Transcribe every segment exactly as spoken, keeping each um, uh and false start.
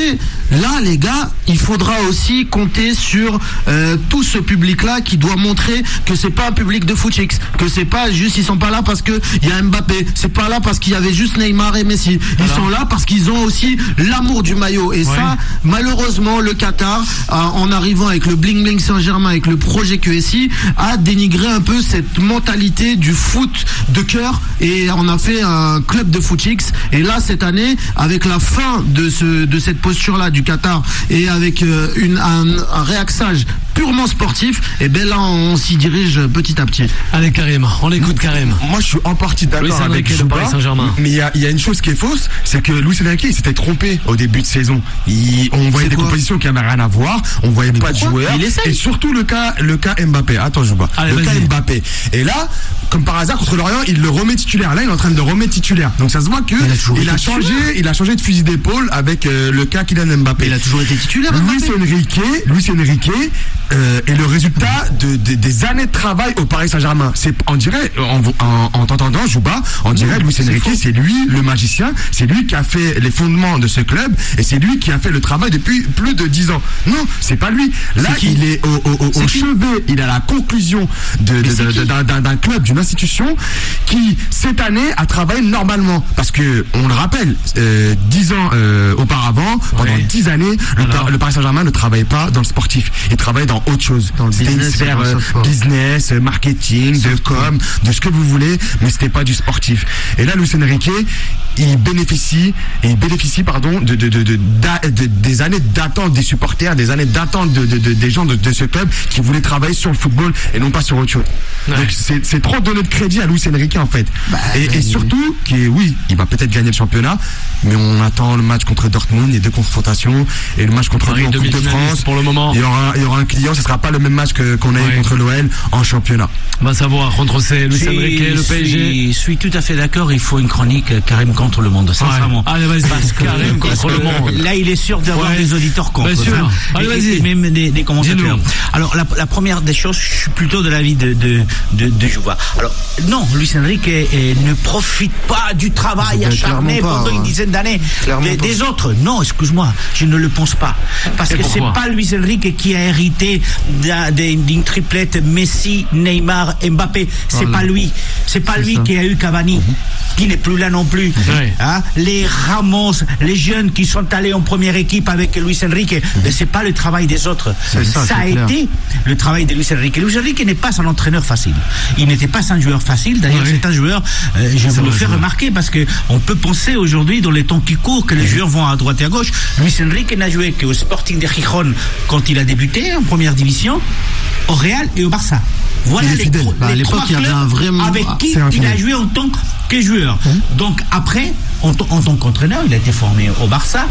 après, là, les gars, il faudra aussi compter sur euh, tout ce public-là qui doit montrer que c'est pas un public de footix, que c'est pas juste, ils sont pas là parce que il y a Mbappé, c'est pas là parce qu'il y avait juste Neymar et Messi. Ils voilà. sont là parce qu'ils ont aussi l'amour du maillot. Et ouais. ça, malheureusement, le Qatar, a, en arrivant avec le Bling Bling Saint-Germain, avec le projet Q S I, a dénigré un peu cette mentalité du foot de cœur et on a fait un club de footix. Et là, cette année, avec la fin de ce de cette posture-là du Qatar et avec euh, une, un, un réaxage purement sportif, et bien là, on s'y dirige petit à petit. Allez, Karim, on écoute Karim. Moi, je suis en partie d'accord avec Jouba, mais il y a, y a une chose qui est fausse, c'est que Luis Enrique il s'était trompé au début de saison. Il, on voyait c'est des quoi compositions qui n'avaient rien à voir, on voyait mais pas de joueurs, et surtout le cas, le cas Mbappé. Attends, Jouba. Allez, le vas-y. cas Mbappé. Et là, comme par hasard contre Lorient, il le remet titulaire. Là, il est en train de le remettre titulaire. Donc ça se voit que il, il a changé, il a changé de fusil d'épaule avec euh, le cas Kylian Mbappé. Il a toujours été titulaire. Luis Enrique, Luis Enrique euh, est le résultat de, de des années de travail au Paris Saint-Germain. C'est, on dirait, en, en, en t'entendant, Jouba, on dirait Luis Enrique, c'est lui le magicien, c'est lui qui a fait les fondements de ce club et c'est lui qui a fait le travail depuis plus de dix ans. Non, c'est pas lui. Là, est il est au, au, au, au chevet, il a la conclusion de, de, de, de, d'un, d'un, d'un club, d'une institution qui cette année a travaillé normalement. Parce que on le rappelle, euh, dix ans euh, auparavant, pendant ouais. dix années, le, le Paris Saint-Germain ne travaillait pas dans le sportif. Il travaillait dans autre chose. Dans le c'était business, une sphère euh, business, marketing, de com, de ce que vous voulez, mais c'était pas du sportif. Et là, Luis Enrique, il bénéficie, et il bénéficie, pardon, de, de, de, de, de, de des années d'attente des supporters, des années d'attente de, de, de, des gens de, de ce club qui voulaient travailler sur le football et non pas sur autre chose. Ouais. Donc c'est, c'est trop donner de crédit à Luis Enrique en fait. Bah, et, et surtout, qui oui, il va peut-être gagner le championnat, mais on attend le match contre Dortmund, les deux confrontations, et le match contre lui en Coupe de France. Pour le moment, il y aura, il y aura un client, ce sera pas le même match que, qu'on a eu ouais. contre l'O L en championnat. On va savoir contre c'est Luis Enrique, le P S G. Je suis tout à fait d'accord. Il faut une chronique Karim contre le monde, sincèrement. Ouais. Allez, vas-y. Parce que Karim contre le monde. Là, il est sûr d'avoir ouais. des auditeurs contre. Bien sûr. Hein. Allez, vas-y. Et même des, des commentateurs. Dis-nous. Alors, la, la première des choses, je suis plutôt de l'avis de de de, de Jouba. Alors, non, Luis Enrique eh, ne profite pas du travail ben, acharné pendant pas, une dizaine d'années des, des autres. Non, excuse-moi, je ne le pense pas. Parce et que pourquoi? C'est pas Luis Enrique qui a hérité d'un, d'une triplette Messi, Neymar, Mbappé. C'est voilà. pas lui. C'est pas c'est lui ça. Qui a eu Cavani, mm-hmm. qui n'est plus là non plus. Ouais. Hein? Les Ramos, les jeunes qui sont allés en première équipe avec Luis Enrique, mm-hmm. mais c'est pas le travail des autres. C'est ça, ça a clair. Été le travail de Luis Enrique. Luis Enrique n'est pas un entraîneur facile. Il n'était pas un joueur facile. D'ailleurs, ouais. c'est un joueur, euh, je vous le fais remarquer parce que on peut penser aujourd'hui, dans les temps qui courent, que les joueurs vont à droite et à gauche. Luis Enrique n'a joué qu'au Sporting de Gijón quand il a débuté en première division, au Real et au Barça. Voilà les, pro- bah, les trois clubs vraiment... avec qui ah, il a joué en tant que joueur. Mmh. Donc après, en, t- en tant qu'entraîneur, il a été formé au Barça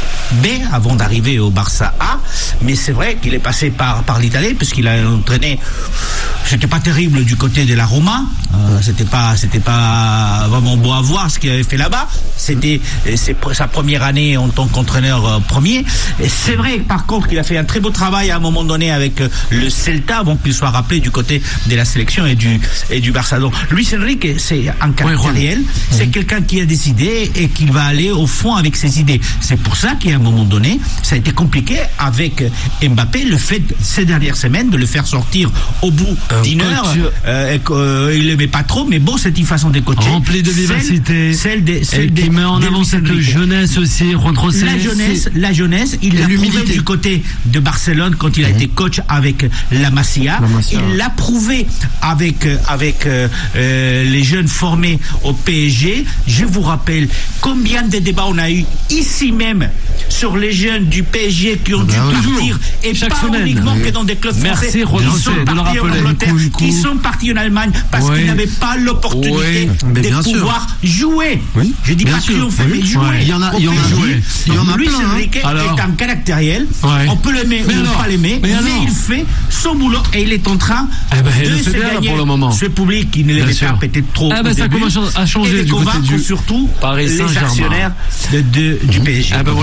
B avant d'arriver au Barça A, mais c'est vrai qu'il est passé par par l'Italie puisqu'il a entraîné. C'était pas terrible du côté de la Roma, euh, c'était pas c'était pas vraiment beau à voir ce qu'il avait fait là-bas. C'était c'est sa première année en tant qu'entraîneur euh, premier. Et c'est vrai par contre qu'il a fait un très beau travail à un moment donné avec euh, le Celta avant qu'il soit rappelé du côté de la sélection et du et du Barça. Donc Luis Enrique, c'est un caractère oui, réel, c'est oui. quelqu'un qui a des idées et qui va aller au fond avec ses idées. C'est pour ça qu'à un moment donné, ça a été compliqué avec Mbappé, le fait ces dernières semaines de le faire sortir au bout euh, d'une heure. Euh, euh, il l'aimait pas trop, mais bon, c'est une façon de coacher. Rempli de vivacité. Celle, celle des, celle et des, qui met en avant cette jeunesse aussi. La jeunesse, la jeunesse, il l'a prouvé du côté de Barcelone quand il a mmh. été coach avec la Masia. La Masia. Il l'a prouvé avec avec euh, euh, les jeunes formés au P S G. Je vous rappelle combien de débats on a eu ici même sur les jeunes du P S G qui ont ben dû toujours. partir et Chaque pas semaine. uniquement que dans des clubs Merci, français qui sont partis en Angleterre, qui sont partis en Allemagne parce oui. qu'ils n'avaient pas l'opportunité oui. de pouvoir sûr. jouer. Oui. Je dis bien pas triompher, mais jouer. Ouais. Il y en a, il y en a joué. Il y en a Luis plein. Enrique Alors. est un caractériel. Ouais. On peut l'aimer mais ou alors. pas l'aimer, mais, mais il fait son boulot et il est en train eh ben, de se gagner pour le moment. Ce public qui ne l'aimait pas peut-être trop. Ah ben ça commence à changer et de du côté convaincre du surtout les actionnaires de du P S G. Ah ben voilà tout le monde.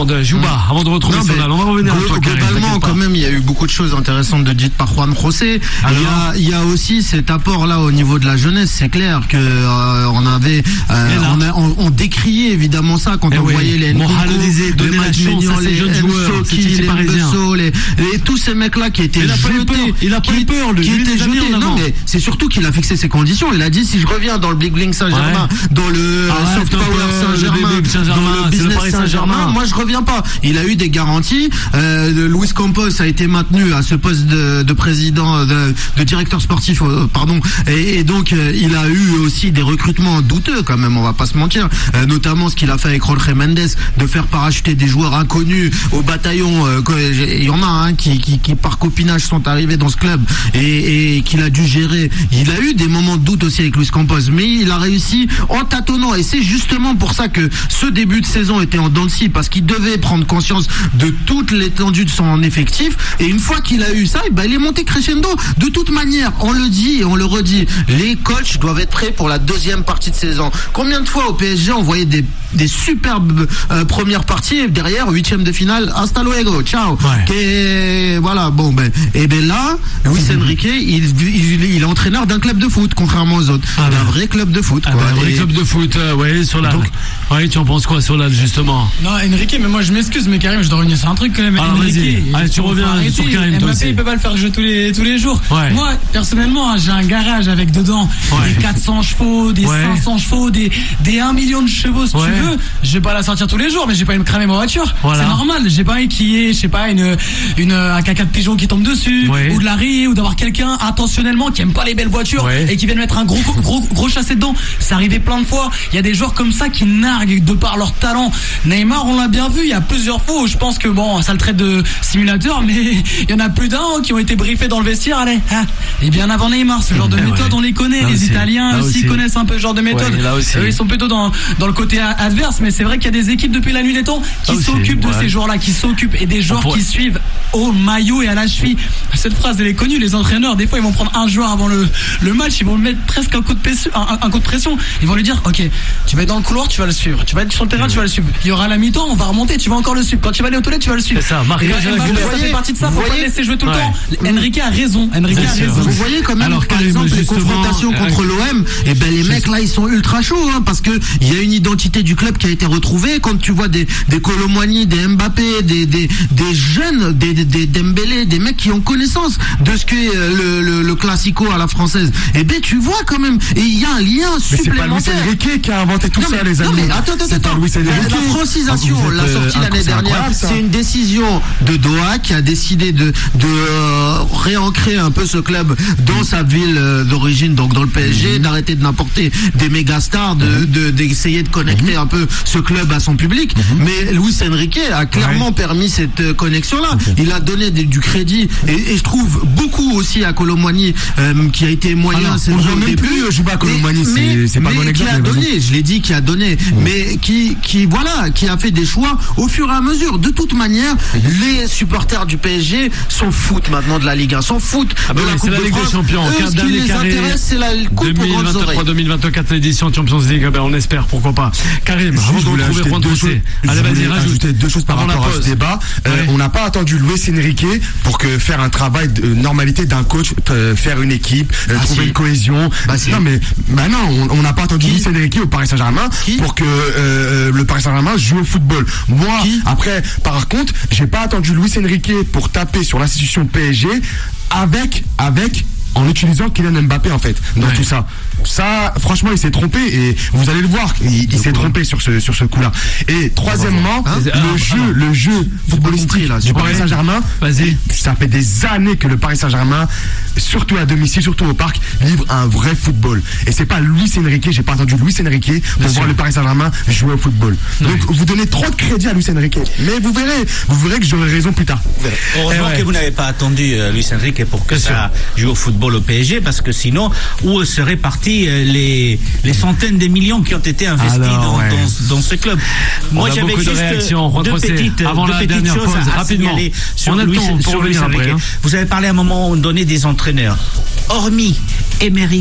monde, Jouba, avant de retrouver Non, Sonal. On va revenir à toi, Karim. Globalement, quand même, il y a eu beaucoup de choses intéressantes de dites par Juan José. Il y a, il y a aussi cet apport là au niveau de la jeunesse. C'est clair que euh, on avait, euh, on, a, on, on décriait évidemment ça quand eh on oui. voyait les Mohamed disait donner la chance à ces jeunes joueurs, les Mbesso, les, les tous ces mecs là qui étaient il a jetés, pas eu peur. Il a pas eu peur, lui. qui Lui, étaient les a mis jetés. en Non, avant. mais c'est surtout qu'il a fixé ses conditions. Il a dit si je reviens dans le Big Bling Saint-Germain, Ouais. dans le Ah, Soft ouais, Power le Saint-Germain, Big Bling Saint-Germain, dans le c'est le Business Paris Saint-Germain. Saint-Germain, moi je reviens pas. Il a eu des garanties. Euh, Luis Campos a été maintenu à ce poste de, de président, de, de directeur sportif, euh, pardon. Et, et donc euh, il a eu aussi des recrutements douteux quand même. On va pas se mentir. Euh, notamment ce qu'il a fait avec Jorge Mendes, de faire parachuter des joueurs inconnus au bataillon. Euh, il y en a un hein, qui, qui, qui par copinage sont arrivés dans ce club et, et qu'il a dû gérer. Il a eu des moments de doute aussi avec Luis Campos, mais il a réussi en tâtonnant. Et c'est justement pour ça que ce début de saison était en dents de scie, parce qu'il devait prendre conscience de toute l'étendue de son effectif. Et une fois qu'il a eu ça, et ben il est monté crescendo. De toute manière, on le dit et on le redit, les coachs doivent être prêts pour la deuxième partie de saison. Combien de fois au P S G on voyait des, des superbes euh, premières parties et derrière huitième de finale, hasta luego, ciao. Ouais. Et voilà, bon ben, et ben là, Luis Enrique, il, il, il est entraîneur d'un club de foot, contrairement aux autres. Ah ben. Un vrai club de foot. Ah Quoi. ben, un vrai Et- club de foot, euh, ouais, Solal. Donc- Ouais, tu en penses quoi, Solal, justement? Non, Enrique, mais moi je m'excuse, mais Karim, je dois revenir sur un truc quand même. Ah, Enrique, vas-y. il Allez, tu faut reviens arrêter. sur Karim, toi Mbappé, aussi. il peut pas le faire jouer tous les, tous les jours. Ouais. Moi, personnellement, hein, j'ai un garage avec dedans Ouais. des quatre cents chevaux, des Ouais. cinq cents chevaux, des, des un million de chevaux, si Ouais. tu veux. Je vais pas la sortir tous les jours, mais j'ai pas me cramer ma voiture. Voilà. C'est normal. J'ai pas envie qu'il y ait, je sais pas, une, une, un caca de pigeon qui tombe dessus, Ouais. ou de la rire, ou d'avoir quelqu'un intentionnellement qui aime pas les belles voitures Ouais. et qui vient de mettre un gros, gros, gros chassé dedans. C'est arrivé plein de fois. Il y a des joueurs comme ça qui narguent de par leur talent. Neymar, on l'a bien vu, il y a plusieurs fois où je pense que bon, ça le traite de simulateur, mais il y en a plus d'un hein, qui ont été briefés dans le vestiaire, allez, hein. Et bien avant Neymar, ce genre de Ouais. méthode, on les connaît, Là les aussi. Italiens Là aussi, aussi. connaissent un peu ce genre de méthode. Ouais, là aussi. Eux, ils sont plutôt dans, dans le côté a- adverse, mais c'est vrai qu'il y a des équipes depuis la nuit des temps qui Là aussi, s'occupent de ouais. ces joueurs-là, qui s'occupent, et des joueurs pourrait- qui suivent au maillot et à la cheville. Cette phrase, elle est connue, les entraîneurs, des fois, ils vont prendre un joueur avant le, le match, ils vont le mettre presque un coup de pression, un, un coup de pression. Ils vont lui dire, ok, tu vas être dans le couloir, tu vas le suivre. Tu vas être sur le terrain, tu vas le suivre. Il y aura la mi-temps, on va remonter, tu vas encore le suivre. Quand tu vas aller aux toilettes, tu vas le suivre. C'est ça, marquage Et à la Mbappé, gauche. ça voyez- fait partie de ça, vous faut pas le voyez- laisser jouer tout le Ouais. temps. Enrique a raison, Enrique Bien a sûr. raison. Vous voyez quand même, Alors, par Karim, exemple, les justement, confrontations euh, contre l'O M, et ben les mecs là, ils sont ultra chauds, hein, parce que il y a une identité du club qui a été retrouvée. Quand tu vois des des Colomboigny, des Mbappé, des des des jeunes, des des, des Dembélé, des mecs qui ont connaissance de ce qu'est euh, le, le le classico à la française, et ben tu vois quand même, et il y a un lien Mais c'est pas Luis supplémentaire. Enrique qui a inventé tout Non, ça, mais- les non, amis. mais attends, attends, C'est pas attends. Luis La, Enrique. la francisation, Ah, vous êtes, la sortie euh, l'année c'est dernière, incroyable, ça. c'est une décision de Doha qui a décidé de, de euh, réancrer un peu ce club dans sa ville euh, d'origine, donc dans le P S G, Mhm. d'arrêter de n'importer des méga stars, de, de, d'essayer de connecter un peu ce club à son public. Mais Luis Enrique a clairement permis cette euh, connexion-là. Il a donné des- du crédit, et, et je trouve beaucoup aussi à Colomboigny, euh, qui a été moyen. Ah non, c'est on vrai, voit au même début. plus, euh, Jouba Colomboigny, Mais- c'est- c'est pas mais bon qui exemple, a mais vas-y. donné, je l'ai dit, qui a donné, mais qui, qui, voilà, qui a fait des choix au fur et à mesure. De toute manière, les supporters du P S G s'en foutent maintenant de la Ligue un, s'en foutent Ah bah de la oui, Coupe c'est la de Ligue des France. Champions. Eux, Quart ce qui dernier les carré. intéresse, c'est la Coupe aux grandes oreilles. deux mille vingt-trois deux mille vingt-quatre, l'édition Champions League, ben on espère, pourquoi pas. Karim, Juste, avant je de voulais retrouver ajouter Juan deux José. choses- Allez, je vas-y, voulais rajoute. ajouter deux choses par Avant la rapport à ce pause. débat. Euh, Ouais. on n'a pas attendu Luis Enrique pour que faire un travail de euh, normalité d'un coach, euh, faire une équipe, euh, Ah, trouver si. une cohésion. Bah, si. Non mais maintenant, on on n'a pas attendu Qui Luis Enrique au Paris Saint-Germain Qui pour que euh, le Paris Saint-Germain joue au football. Moi, Qui après, par contre, j'ai pas attendu Luis Enrique pour taper sur l'institution P S G avec avec en utilisant Kylian Mbappé en fait dans Ouais. tout ça. Ça, franchement, il s'est trompé et vous allez le voir, il, il s'est trompé sur ce sur ce coup-là. Et troisièmement, Hein le Alors, jeu, alors. le jeu footballistique compris, là, du j'ai Paris pas- Saint-Germain, Vas-y. ça fait des années que le Paris Saint-Germain, surtout à domicile, surtout au parc, livre un vrai football. Et c'est pas Luis Enrique, j'ai pas entendu Luis Enrique pour sûr. voir le Paris Saint-Germain jouer au football. Donc vous donnez trop de crédit à Luis Enrique. Mais vous verrez, vous verrez que j'aurai raison plus tard. Heureusement Eh ouais. que vous n'avez pas attendu euh, Luis Enrique pour que Bien ça joue au football au P S G, parce que sinon, où seraient partis euh, les, les centaines de millions qui ont été investis Alors, dans, ouais. dans, dans ce club. On a j'avais beaucoup de juste réactions, Juan deux José, petites, avant deux la petites dernière choses pause, à, à rapidement. signaler sur On a le Luis, temps pour sur Luis revenir après, Enrique. hein. Vous avez parlé à un moment donné des entraîneurs. Hormis Emery,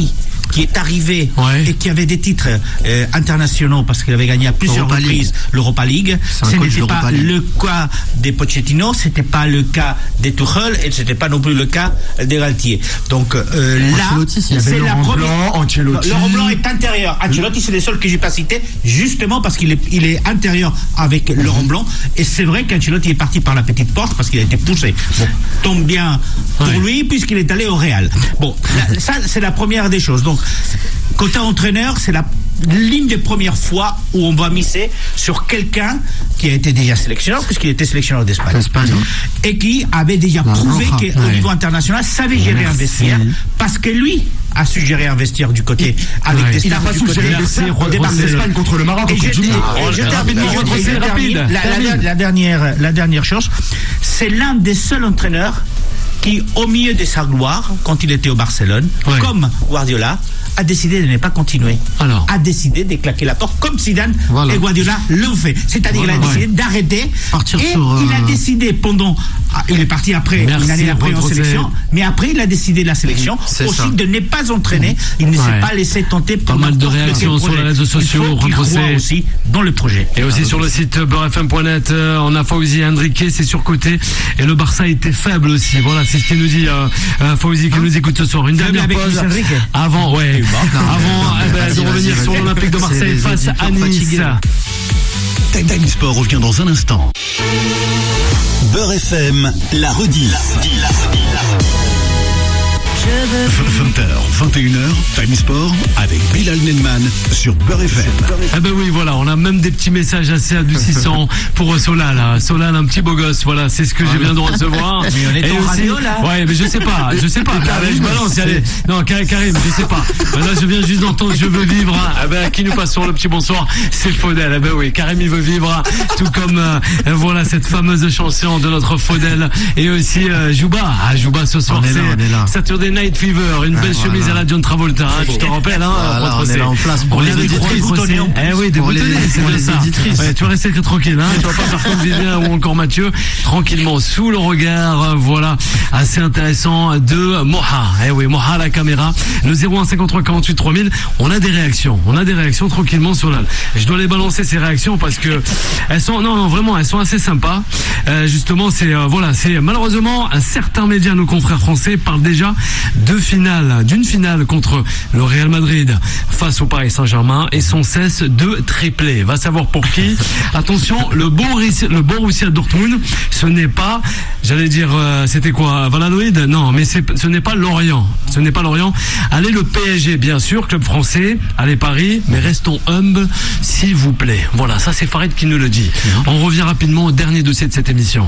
qui est arrivé ouais. et qui avait des titres euh, internationaux parce qu'il avait gagné à plusieurs Europa reprises l'Europa League. Ce n'était pas League. le cas des Pochettino, c'était pas le cas des Tuchel et c'était pas non plus le cas des Galtier. Donc euh, là, c'est la première. Ancelotti. Laurent Blanc est intérieur. Ancelotti, c'est les seuls que j'ai pas cités, justement parce qu'il est, il est intérieur avec mmh. Laurent Blanc. Et c'est vrai qu'Ancelotti est parti par la petite porte parce qu'il a été poussé. Bon, tombe bien pour ouais. lui puisqu'il est allé au Real. Bon, là, ça c'est la première des choses. Donc, côté entraîneur, c'est la l'une des premières fois où on va miser sur quelqu'un qui a été déjà sélectionneur, puisqu'il était sélectionneur d'Espagne, Espagne, et qui avait déjà La prouvé qu'au ouais. niveau international savait gérer un vestiaire, parce que lui a su gérer un vestiaire du côté avec ouais. des il n'a pas su gérer un vestiaire d'Espagne contre le Maroc. Et je, je, je, je termine, je termine. La, la, la dernière, la dernière chose, c'est l'un des seuls entraîneurs qui, au milieu de sa gloire, quand il était au Barcelone, ouais. comme Guardiola, a décidé de ne pas continuer. Alors. A décidé de claquer la porte, comme Zidane voilà. et Guardiola l'ont fait. C'est-à-dire qu'il voilà, a décidé ouais. d'arrêter. Partir et sur, euh... il a décidé pendant. Il est parti après, Merci, une année après en sélection, mais après il a décidé de la sélection c'est aussi ça. de ne pas entraîner. Il ne ouais. s'est pas laissé tenter par pas mal de réactions sur les réseaux sociaux. Il faut qu'il aussi dans le projet. Et aussi ah, sur le site beurre f m point net, euh, on a Fawzi Henrique, c'est surcoté. Et le Barça était faible aussi. Voilà, c'est ce qu'il nous dit euh, euh, Fawzi qui hein? nous écoute ce soir. Une dernière pause avant, ouais. Non, avant eh ben, de revenir sur l'Olympique de Marseille face à Nice. Time Sport revient dans un instant. Beurre F M, la rediffe. vingt heures, vingt et une heures, Time Sport avec Bilal Nenman sur Beurre F M. Ah ben oui, voilà, on a même des petits messages assez adoucissants pour Solal. Là. Solal, un petit beau gosse, voilà, c'est ce que je viens de recevoir. Mais on est en radio là. Ouais, mais je sais pas, je sais pas. Karim, je balance, allez. Non, Karim, je sais pas. Là, je viens juste d'entendre Je veux vivre. Ah ben, à qui nous passons le petit bonsoir, c'est Faudel. Ah ben oui, Karim, il veut vivre. Tout comme, euh, voilà, cette fameuse chanson de notre Faudel. Et aussi, euh, Jouba. Ah, Jouba ce soir, c'est Saturday Night Fever, une belle ah, chemise voilà. à la John Travolta, hein, tu te rappelles, hein, voilà, on est là en place pour on les auditrices. Eh oui, des boutonnets, c'est bien ça. Ouais, tu vas rester tranquille, hein, tu vas pas faire comme Vivien ou encore Mathieu, tranquillement, sous le regard, voilà, assez intéressant de Moha. Eh oui, Moha à la caméra, le zéro un cinquante-trois quarante-huit trois mille, on a des réactions, on a des réactions tranquillement sur la. Je dois les balancer ces réactions parce que elles sont, non, non, vraiment, elles sont assez sympas. Euh, justement, c'est, euh, voilà, c'est malheureusement, un certain média, nos confrères français, parlent déjà de finale, d'une finale contre le Real Madrid face au Paris Saint-Germain et sans cesse de triplé. Va savoir pour qui. Attention, le Borussia, le Borussia Dortmund, ce n'est pas, j'allais dire, euh, c'était quoi, Valladolid? Non, mais c'est, ce n'est pas Lorient. Ce n'est pas Lorient. Allez le P S G, bien sûr, club français. Allez Paris, mais restons humbles, s'il vous plaît. Voilà, ça c'est Farid qui nous le dit. On revient rapidement au dernier dossier de cette émission.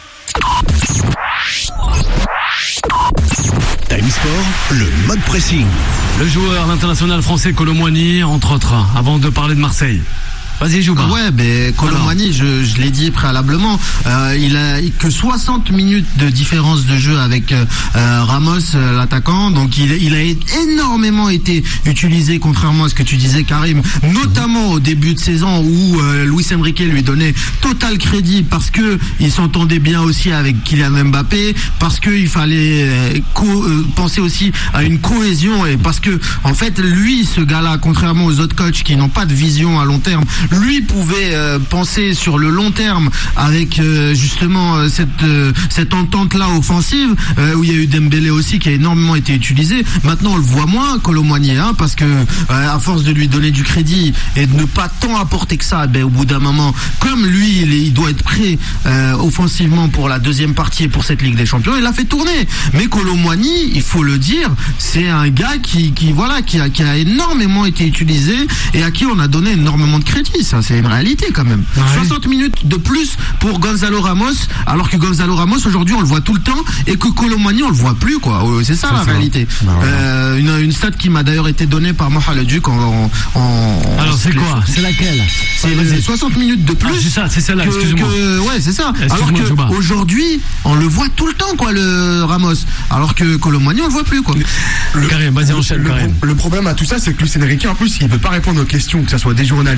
Time Sport, le mode pressing. Le joueur, l'international français Kolo Muani, entre autres, avant de parler de Marseille. Vas-y, joue pas. Ouais, ben Kolo Muani, je, je l'ai dit préalablement, euh, il a que soixante minutes de différence de jeu avec euh, Ramos, euh, l'attaquant. Donc il, il a énormément été utilisé, contrairement à ce que tu disais, Karim, notamment au début de saison où euh, Luis Enrique lui donnait total crédit parce que il s'entendait bien aussi avec Kylian Mbappé, parce que il fallait euh, co- euh, penser aussi à une cohésion et parce que en fait lui, ce gars-là, contrairement aux autres coachs qui n'ont pas de vision à long terme, lui pouvait euh, penser sur le long terme avec euh, justement euh, cette euh, cette entente là offensive euh, où il y a eu Dembélé aussi qui a énormément été utilisé. Maintenant on le voit moins, Kolo Muani, hein, parce que euh, à force de lui donner du crédit et de ne pas tant apporter que ça, ben au bout d'un moment, comme lui il, est, il doit être prêt euh, offensivement pour la deuxième partie et pour cette Ligue des Champions, il l'a fait tourner. Mais Kolo Muani, il faut le dire, c'est un gars qui qui voilà qui a qui a énormément été utilisé et à qui on a donné énormément de crédit. Ça, c'est une réalité quand même. Ouais. soixante minutes de plus pour Gonzalo Ramos, alors que Gonzalo Ramos aujourd'hui on le voit tout le temps et que Kolo Muani on le voit plus, quoi. C'est ça c'est la ça. réalité. Bah, ouais. euh, une, une stat qui m'a d'ailleurs été donnée par Moha Le Duc en, en, en alors c'est quoi? C'est laquelle? C'est, c'est soixante minutes de plus. Ah, c'est ça, c'est celle-là. Que, excuse-moi. Que, ouais, c'est ça. Alors que aujourd'hui on le voit tout le temps, quoi, le Ramos. Alors que Kolo Muani on le voit plus, quoi. Le, le, Karim, vas-y, enchaîne, le, Karim. le problème à tout ça, c'est que Luis Enrique en plus il veut pas répondre aux questions, que ce soit des journalistes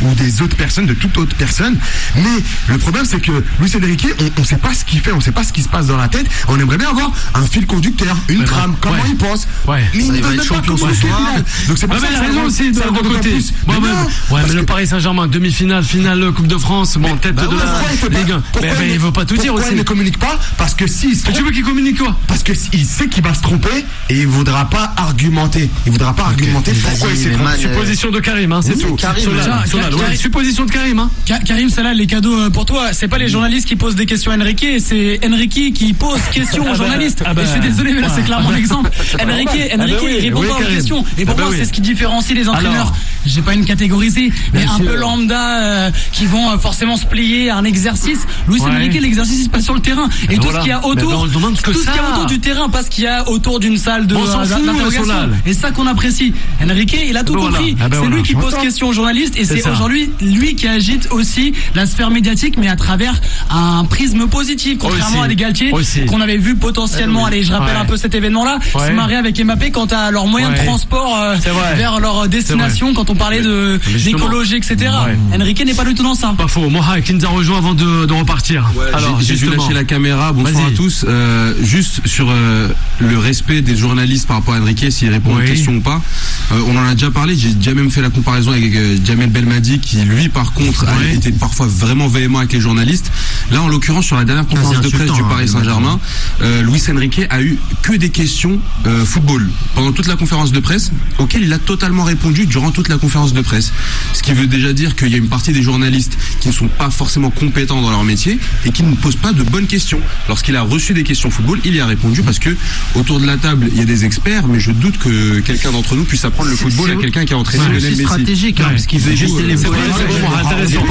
ou des autres personnes, de toute autre personne. Mais le problème, c'est que Luis Enrique, on ne sait pas ce qu'il fait, on ne sait pas ce qui se passe dans la tête. On aimerait bien avoir un fil conducteur, une ouais, trame, bah, comment ouais. il pense. Ouais. Mais il ne donne pas comment il fait. Donc c'est pour ouais, ça mais que la raison aussi de l'autre côté. Ouais, mais, non, ouais, mais le Paris Saint-Germain, demi-finale, finale Coupe de France, bon, tête bah, de ouais, la Ligue un. Mais, mais il veut pas tout dire aussi. Il ne communique pas parce que si trompe, tu veux qu'il communique quoi? Parce que il sait qu'il va se tromper et il voudra pas argumenter. Il voudra pas okay. argumenter pourquoi il s'est trompé. Supposition de Karim, hein, c'est oui, tout. Karim, Solal, Solal, ouais. Supposition de Karim, hein. Karim, ça là, les cadeaux pour toi, c'est pas les journalistes qui posent des questions à Enrique, c'est Enrique qui pose questions aux journalistes. Ah bah, et je suis désolé, mais là c'est clairement l'exemple. Enrique, Enrique, ah bah oui, il répond oui, pas Karim. aux questions. Et pour ah bah moi, oui. c'est ce qui différencie les entraîneurs. Alors, j'ai pas une catégorisée, mais un peu lambda euh, qui vont euh, forcément se plier à un exercice. Luis ouais. Enrique, l'exercice il se passe sur le terrain et tout voilà. ce qu'il y a autour, tout ce qu'il y a autour du terrain, pas ce qu'il y a autour d'une salle de d'interrogation. Et ça qu'on apprécie. Enrique, il a tout voilà. compris. Ah ben c'est voilà. lui qui pose question aux journalistes et c'est, c'est aujourd'hui lui qui agite aussi la sphère médiatique, mais à travers un prisme positif, contrairement aussi. à des Galtier aussi. qu'on avait vu potentiellement. Allez, je rappelle ouais. un peu cet événement-là, ouais. se marier avec Mbappé quant à leurs moyens ouais. de transport euh, vers leur destination, quand on parlait de d'écologie, et cetera. Ouais. Enrique n'est pas du tout dans ça. Pas faux. Moha qui nous a rejoint avant de, de repartir. Ouais, Alors, j'ai, j'ai dû lâcher la caméra. Bonsoir Vas-y. à tous. Euh, juste sur euh, le respect des journalistes par rapport à Enrique, s'il répond oui. aux questions ou pas. Euh, on en a déjà parlé. J'ai déjà même fait la comparaison avec euh, Jamel Belmadi, qui lui, par contre, ouais. a été parfois vraiment véhément avec les journalistes. Là, en l'occurrence, sur la dernière conférence de presse du Paris Saint-Germain, euh, Luis Enrique a eu que des questions euh, football pendant toute la conférence de presse, auxquelles il a totalement répondu durant toute la conférence de presse. Ce qui veut déjà dire qu'il y a une partie des journalistes qui ne sont pas forcément compétents dans leur métier et qui ne posent pas de bonnes questions. Lorsqu'il a reçu des questions football, il y a répondu parce que autour de la table, il y a des experts, mais je doute que quelqu'un d'entre nous puisse apprendre le football c'est, à quelqu'un qui a entraîné Lionel Messi. C'est stratégique, hein, parce qu'il veut juste les c'est intéressant.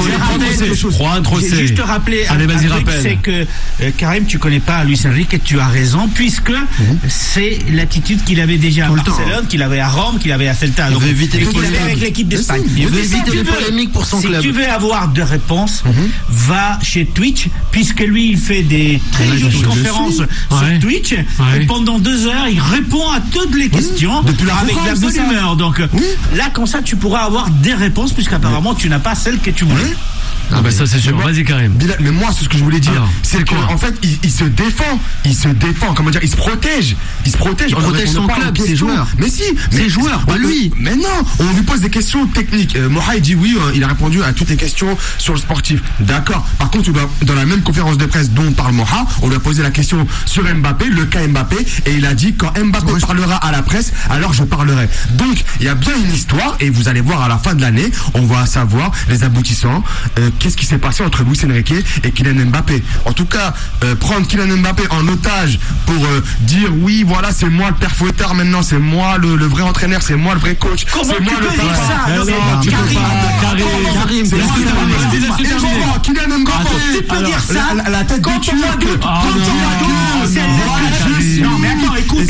Je vais juste te rappeler un truc, c'est que Karim, tu connais pas Luis Enrique et tu as raison, puisque c'est l'attitude qu'il avait déjà à Barcelone, qu'il avait à Rome, qu'il avait à Celta, donc, et qu'il avait avec l'équipe d'Espagne. Il veut éviter les polémiques pour son si club. Si tu veux avoir de réponses, mm-hmm. va chez Twitch, puisque lui il fait des très ouais, jolies conférences sur ouais. Twitch, ouais. et pendant deux heures il répond à toutes les questions mmh. la avec la bonne humeur. Donc mmh. là, comme ça, tu pourras avoir des réponses, puisqu'apparemment tu n'as pas celles que tu voulais. Ah bah ça c'est sûr. Vas-y Karim. Mais moi c'est ce que je voulais dire. Alors, c'est qu'en fait il, il se défend, il se défend. Comment dire, il se protège, il se protège. Il protège son club, ses joueurs. Mais si, ses joueurs, pas lui. Mais non, on lui pose des questions techniques. Euh, Moha il dit oui, euh, il a répondu à toutes les questions sur le sportif. D'accord. Par contre, dans la même conférence de presse dont parle Moha, on lui a posé la question sur Mbappé, le cas Mbappé, et il a dit quand Mbappé parlera à la presse, alors je parlerai. Donc il y a bien une histoire et vous allez voir à la fin de l'année, on va savoir les aboutissants. Euh, qu'est-ce qui s'est passé entre Luis Enrique et Kylian Mbappé. En tout cas, euh, prendre Kylian Mbappé en otage pour euh, dire oui, voilà, c'est moi le père fouettard maintenant, c'est moi le, le vrai entraîneur, c'est moi le vrai coach. Comment c'est tu moi peux le dire ça? Karim, Karim, c'est Kylian Mbappé. Tu peux dire ça? La tête de Turc. Non, mais attends, écoute,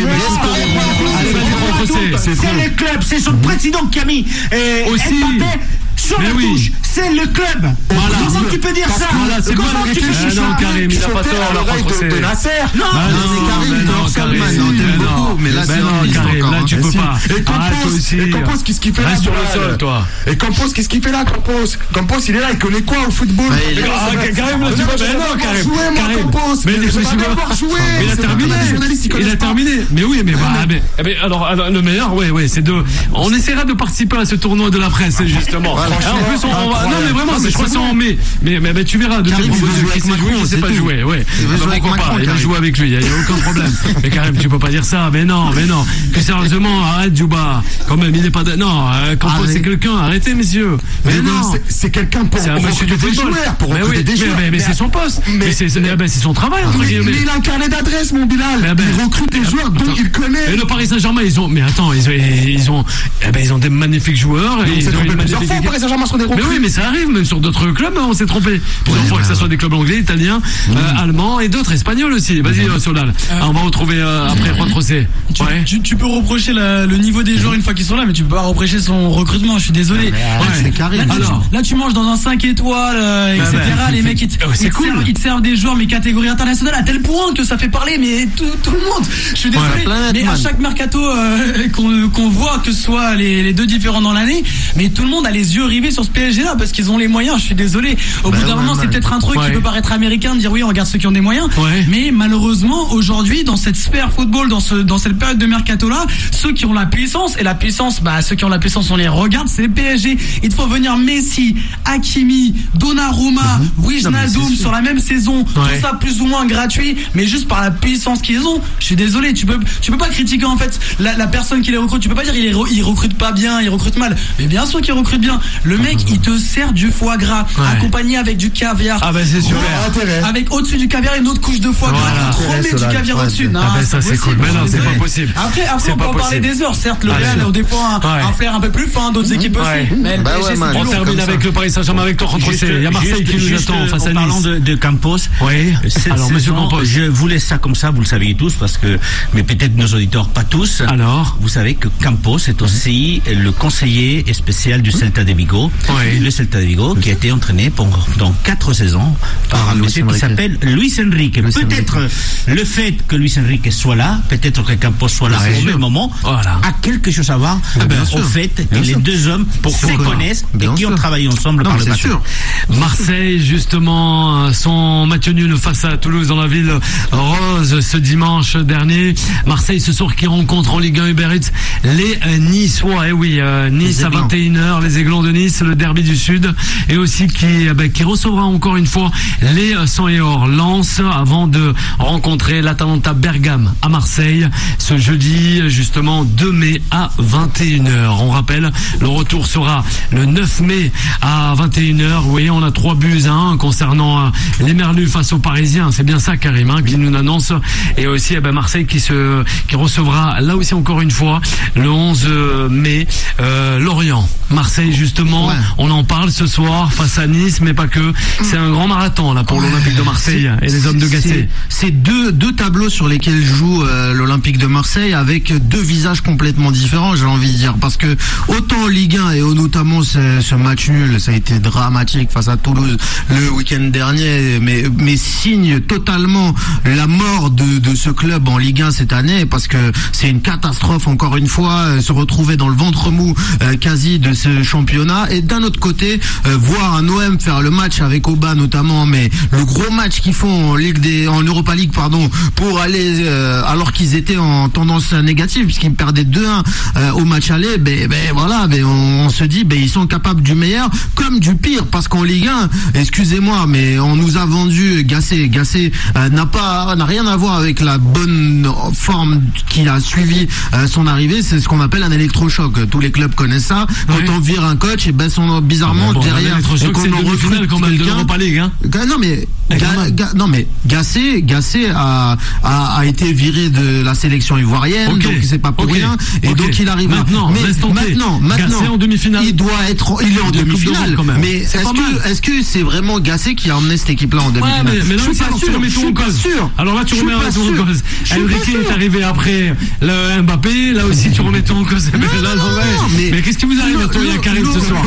c'est le club, c'est son président qui a mis Mbappé sur la touche, c'est le club. Voilà. Comment tu peux dire ça? Voilà, c'est Comment tu peux dire ça? Non, Karim, il n'a pas tort, là, de, de Nasser. Non, non, mais Karim, non, Karim, non, t'aimes beaucoup, mais là, c'est non, Karim, là, tu peux pas. Et Campos, qu'est-ce qu'il fait là sur le sol, toi? Et Campos, qu'est-ce qu'il fait là, Campos? Campos, il est là, il connaît quoi au football? Karim, là, tu peux pas. Non, Karim. Campos, mais il va jouer. Il a terminé. Il a terminé. Mais oui, mais mais alors, le meilleur, oui, oui, c'est de. On essaiera de participer à ce tournoi de la presse, justement. En plus, on va. Non, mais vraiment, je crois que c'est en mai. Mais, mais, mais tu verras de Karim, qui sait jouer, qui sait pas jouer. Ouais. Il va jouer avec lui, il n'y a aucun problème. Mais Karim, tu peux pas dire ça. Mais non, mais non. Plus sérieusement, arrête, Djouba. Quand même, il n'est pas. Non, Campos, c'est quelqu'un. Arrêtez, messieurs. Mais non. C'est quelqu'un pour recruter des joueurs. Pour recruter des joueurs. Mais c'est son poste. Mais c'est son travail, entre guillemets. Mais il a un carnet d'adresse, mon Bilal. Il recrute des joueurs dont il connaît. Et le Paris Saint-Germain, ils ont. Mais attends, ils ont. Ils ont des magnifiques joueurs. Ils ont des magnifiques joueurs. Paris Saint-Germain sont des recrues. Mais oui, mais ça arrive, même sur d'autres clubs, on s'est trompé. Plusieurs fois, que ce soit des clubs anglais, italiens, mmh. euh, allemands et d'autres espagnols aussi. Vas-y, mmh. Solal. Euh, on va retrouver euh, après Juan Trocé. Tu, ouais. tu, tu peux reprocher la, le niveau des joueurs une fois qu'ils sont là, mais tu peux pas reprocher son recrutement. Je suis désolé. Ouais, ouais, c'est carré. Là, là, tu, là, tu manges dans un cinq étoiles, euh, et cetera. Bah, bah, les mecs, ils te, ils, cool. servent, ils te servent des joueurs, mais qui catégorie internationale à tel point que ça fait parler, mais tout, tout le monde. Je suis désolé, ouais, planète, mais man. À chaque mercato euh, qu'on, qu'on voit, que ce soit les, les deux différents dans l'année, mais tout le monde a les yeux rivés sur ce P S G là parce qu'ils ont les moyens. Je suis désolé. Au bah bout d'un ouais, moment, man. C'est peut-être un truc ouais. qui peut paraître américain de dire oui, on regarde ceux qui ont des moyens, ouais. mais malheureusement aujourd'hui, dans cette sphère football, dans ce, dans cette période de mercato là, ceux qui ont la puissance et la puissance, bah ceux qui ont la puissance, on les regarde, c'est le P S G. Il faut venir Messi, Hakimi, Donnarumma, mm-hmm. Wijnaldum sur la même saison, ouais. tout ça plus ou moins gratuit, mais juste par la puissance qu'ils ont. Je suis désolé, tu peux tu peux pas critiquer en fait la, la personne qui les recrute. Tu peux pas dire il, est, il recrute pas bien, il recrute mal. Mais bien sûr qu'il recrute bien. Le mec, mm-hmm. il te sert du foie gras, ouais. accompagné avec du caviar. Ah bah c'est super. Ouais, avec au-dessus du caviar une autre couche de foie gras. Voilà. Tu remets du caviar ouais, au-dessus. Non, ah bah ça c'est cool. Mais non, c'est pas possible. Après, après on peut en parler des heures. Certes, le Real a des fois un flair un peu plus fin, d'autres équipes aussi. Mais le P S G, on termine avec le Paris Saint-Germain avec toi. Il y a Marseille qui nous attend face à Nice. Parlant de, de Campos. Oui. Alors, monsieur Campos. Je vous laisse ça comme ça, vous le saviez tous, parce que, mais peut-être nos auditeurs pas tous. Alors. Vous savez que Campos est aussi le conseiller spécial du Celta de Vigo. Oui. Le Celta de Vigo, qui a été entraîné pour, dans quatre saisons par ah, un monsieur qui s'appelle Luis Enrique. Luis peut-être Enrique. Le fait que Luis Enrique soit là, peut-être que Campos soit là au même moment, voilà. a quelque chose à voir ah, au fait que les deux hommes se connaissent et qui ont travaillé ensemble non, par le passé. Sûr. Marseille, justement, son match nul face à Toulouse dans la ville rose ce dimanche dernier. Marseille, ce soir, qui rencontre en Ligue un Uber Eats les Niçois. Et oui, euh, Nice à vingt et une heures, les Aiglons de Nice, le derby du Sud. Et aussi qui, bah, qui recevra encore une fois les cent et or Lens avant de rencontrer l'Atalanta Bergame à Marseille ce jeudi, justement, deux mai à vingt et une heures. On rappelle, le retour sera le neuf mai à vingt et une heures. Vous voyez, on a trois buts à un concernant euh, les Merlus face aux Parisiens. C'est bien ça, Karim, hein, qui nous annonce. Et aussi, eh ben, Marseille qui se, qui recevra, là aussi encore une fois, le onze mai, euh, Lorient. Marseille, justement, ouais. on en parle ce soir face à Nice, mais pas que. C'est un grand marathon, là, pour ouais. l'Olympique de Marseille et les hommes de Gasset. C'est deux, deux tableaux sur lesquels joue euh, l'Olympique de Marseille avec deux visages complètement différents, j'ai envie de dire. Parce que, autant Ligue un et notamment ce, ce match nul, ça a été dramatique face à Toulouse le week-end dernier, mais, mais signe totalement la mort de, de ce club en Ligue un cette année, parce que c'est une catastrophe encore une fois, euh, se retrouver dans le ventre mou euh, quasi de ce championnat. Et d'un autre côté, euh, voir un O M faire le match avec Auba notamment, mais le gros match qu'ils font en Ligue des, en Europa League, pardon, pour aller, euh, alors qu'ils étaient en tendance négative, puisqu'ils perdaient deux un euh, au match aller, ben, ben voilà, ben on, on se dit, ben ils sont capables du meilleur comme du pire, parce qu'en Ligue un, excusez-moi, mais on nous a vendu Gasset. Gasset euh, n'a pas, n'a rien à voir avec la bonne forme qui a suivi euh, son arrivée. C'est ce qu'on appelle un électrochoc. Tous les clubs connaissent ça. Quand oui. on vire un coach, et ben son bizarrement ah bon, derrière, et qu'on en recrute quand même de l'Europa League, hein. Non mais, Ga, Ga, non mais Gasset, Gasset a, a a été viré de la sélection ivoirienne, okay. donc c'est pas pour okay. rien. Et okay. donc il arrive. Maintenant, mais maintenant, maintenant, en demi-finale. Il doit être, il est en demi-finale. Mais est-ce que, est-ce que c'est vraiment Gasset qui a emmené cette équipe-là en demi-finale? Ouais, mais, mais là, je suis pas sûr. Je suis pas sûr. Alors là, tu remets en cause. Enrique est arrivé après le Mbappé. Là aussi, tu remets tout en cause. Non, là, non, non, mais, mais qu'est-ce qui vous arrive à toi, Karim, ce soir?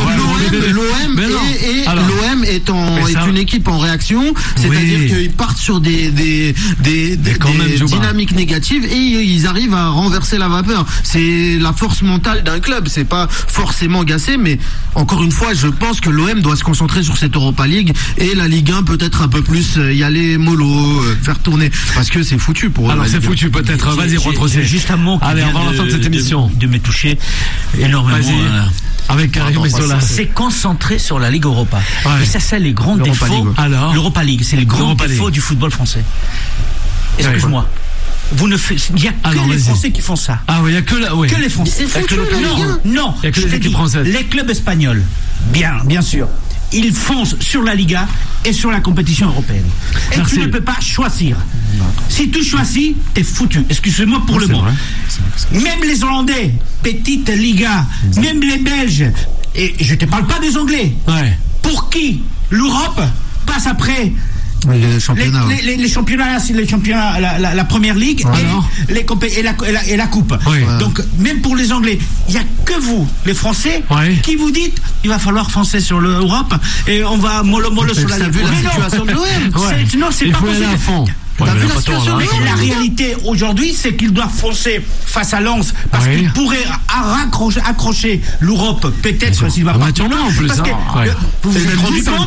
L'O M est en, est une équipe en réaction. C'est-à-dire qu'ils partent sur des, des, des, des, des dynamiques négatives et ils arrivent à renverser la vapeur. C'est la force mentale d'un club. C'est pas forcément Gasset, mais encore une fois, je pense que l'O M doit se concentrer sur cette Europa League et la Ligue un peut-être un peu plus y aller mollo, faire tourner, parce que c'est foutu pour eux. Alors c'est foutu peut-être. Vas-y, retrocé. Juste un mot. Allez, avant la fin de cette émission, de, de me toucher énormément. Euh, avec Karim Messola. C'est concentré sur la Ligue Europa. Ouais. Et ça, c'est les grands défauts. Alors, l'Europa League, c'est les grands défauts du football français. Excuse-moi. Ouais. Vous ne faites, il n'y a que Alors, les Français qui font ça. Ah oui, il n'y a que la, oui. Que les Français. C'est foutu, non, non. Il n'y a que les équipes françaises. Les clubs espagnols. Bien, bien sûr. Ils foncent sur la Liga et sur la compétition européenne. Et Merci. Tu ne peux pas choisir. Non. Si tu choisis, t'es foutu. Excusez-moi pour non, le mot. Vrai. Même les Hollandais, petite Liga, mmh. même les Belges, et je ne te parle pas des Anglais. Ouais. Pour qui l'Europe passe après les championnats, les, les, les championnats, les championnats, la, la, la première ligue et, les compé- et, la, et, la, et la coupe. Oui. Donc même pour les Anglais, il y a que vous, les Français, oui. qui vous dites il va falloir foncer sur l'Europe et on va mollo mollo sur la Ligue. Vu la situation de l'O M. Non, c'est pas possible. Ouais, T'as mais vu la la situation, tort, là, mais la réalité aujourd'hui, c'est qu'il doit foncer face à Lens parce oui. qu'il pourrait accrocher, accrocher l'Europe, peut-être s'il va pas. pas. Maintenant, en plus, parce que, hein, ouais. vous vous êtes rendu compte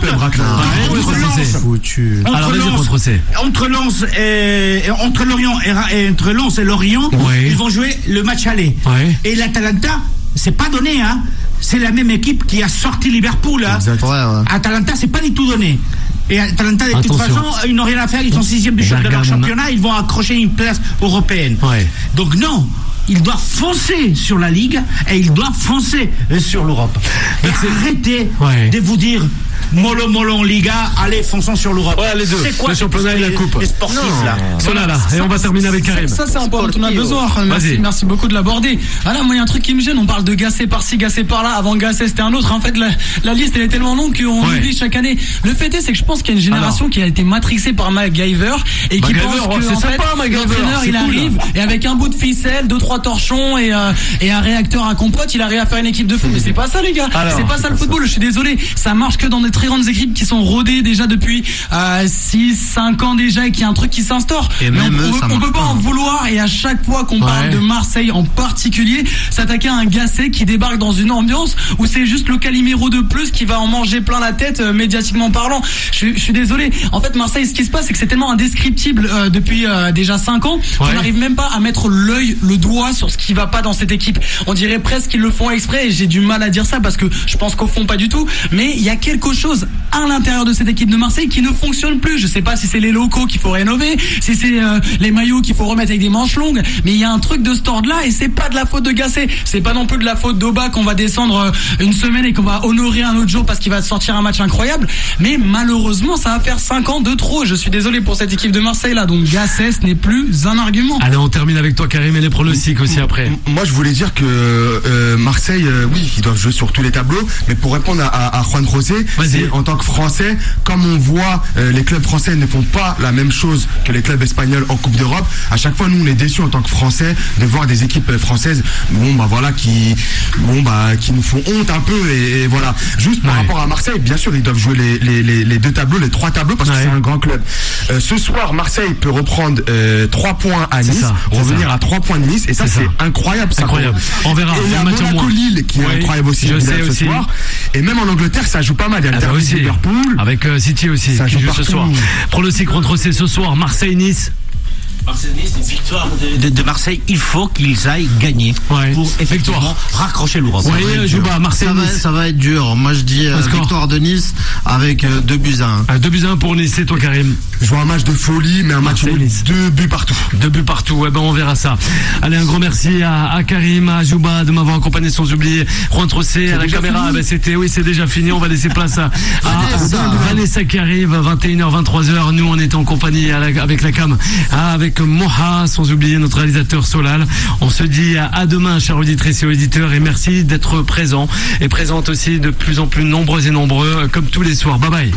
entre Lens et entre Lorient et entre Lens et Lorient, oui. ils vont jouer le match aller. Oui. Et l'Atalanta, c'est pas donné, hein. C'est la même équipe qui a sorti Liverpool. Hein. Exact. Ouais, ouais. Atalanta, c'est pas du tout donné. Et Atalanta, de toute Attention. façon, ils n'ont rien à faire. Ils sont sixième du de leur championnat. Ils vont accrocher une place européenne. Ouais. Donc non, ils doivent foncer sur la Ligue et ils doivent foncer sur l'Europe. Et arrêtez ouais. de vous dire mollo mollo en Liga, allez fonçons sur l'Europe. Ouais, les deux. C'est quoi le championnat et la coupe. Les sportifs non. là. Voilà, là. Et on va terminer avec Karim. Ça, c'est un point dont on a besoin. Merci, merci beaucoup de l'aborder. Ah là, moi, il y a un truc qui me gêne. On parle de Gasset par-ci, Gasset par-là. Avant Gasset, c'était un autre. En fait, la, la liste, elle est tellement longue qu'on ouais. oublie chaque année. Le fait est, c'est que je pense qu'il y a une génération Alors. qui a été matrixée par MacGyver et qui MacGyver, pense que, en fait, l'entraîneur, il cool. arrive et avec un bout de ficelle, deux, trois torchons et, euh, et un réacteur à compote, il arrive à faire une équipe de foot. Mais c'est pas ça, les gars. Alors, c'est pas ça le football. Je suis désolé. Ça marche que dans des très grandes équipes qui sont rodées déjà depuis euh, six, cinq ans déjà et qu'il y a un truc qui s'instaure. Et mais même on, eux, on, on peut pas en vouloir et à chaque fois qu'on ouais. parle de Marseille en particulier, s'attaquer à un Gasset qui débarque dans une ambiance où c'est juste le Calimero de plus qui va en manger plein la tête euh, médiatiquement parlant. Je, je suis désolé. En fait, Marseille, ce qui se passe, c'est que c'est tellement indescriptible euh, depuis euh, déjà cinq ans ouais. qu'on n'arrive même pas à mettre l'œil, le doigt sur ce qui va pas dans cette équipe. On dirait presque qu'ils le font exprès et j'ai du mal à dire ça parce que je pense qu'au fond pas du tout. Mais il y a quelque chose à l'intérieur de cette équipe de Marseille qui ne fonctionne plus. Je sais pas si c'est les locaux qu'il faut rénover, si c'est euh, les maillots qu'il faut remettre avec des manches longues, mais il y a un truc de ce ordre-là et c'est pas de la faute de Gasset, c'est pas non plus de la faute d'Oba qu'on va descendre euh, une semaine et qu'on va honorer un autre jour parce qu'il va sortir un match incroyable, mais malheureusement ça va faire cinq ans de trop. Je suis désolé pour cette équipe de Marseille là, donc Gasset ce n'est plus un argument. Allez, on termine avec toi Karim et les pronostics aussi après. Moi je voulais dire que euh, Marseille, euh, oui, ils doivent jouer sur tous les tableaux, mais pour répondre à, à, à Juan José, c'est en tant que Français, comme on voit euh, les clubs français ne font pas la même chose que les clubs espagnols en Coupe d'Europe, à chaque fois nous on est déçus en tant que Français de voir des équipes françaises, bon bah voilà, qui bon bah qui nous font honte un peu et, et voilà. Juste par ouais. rapport à Marseille, bien sûr ils doivent jouer les, les, les, les deux tableaux, les trois tableaux parce ouais. que c'est un grand club. Euh, ce soir Marseille peut reprendre euh, trois points à Nice, ça, revenir à trois points de Nice et ça c'est, c'est incroyable. Ça incroyable. On verra. Et il y a Monaco Lille qui est oui, incroyable aussi. Je sais ce aussi. Soir. Et même en Angleterre ça joue pas mal. Il y a le ah derby de Liverpool avec euh, City aussi ça qui joue partout. ce soir. Pronostic contre c'est ce soir Marseille-Nice. Marseille-Nice, une victoire de, de, de Marseille, il faut qu'ils aillent gagner ouais. pour effectivement victoire. raccrocher l'Europe. Oui, Jouba, Marseille, ça, va, ça va être dur. Moi je dis euh, victoire de Nice avec euh, deux buts à un. Ah, deux buts à un pour Nice, c'est toi Karim. Je vois un match de folie, mais un match où deux buts partout. Deux buts partout, ouais, ben on verra ça. Allez, un grand merci à, à Karim, à Jouba de m'avoir accompagné sans oublier Juan Trossé à la caméra. Ben, c'était, oui, c'est déjà fini. On va laisser place à, à, à Vanessa qui arrive, vingt et une heures, vingt-trois heures. Nous, on est en compagnie à la, avec la cam, à, avec Moha, sans oublier notre réalisateur Solal. On se dit à, à demain, chers auditrices et auditeurs, et merci d'être présents et présentes aussi de plus en plus nombreux et nombreux, comme tous les soirs. Bye bye.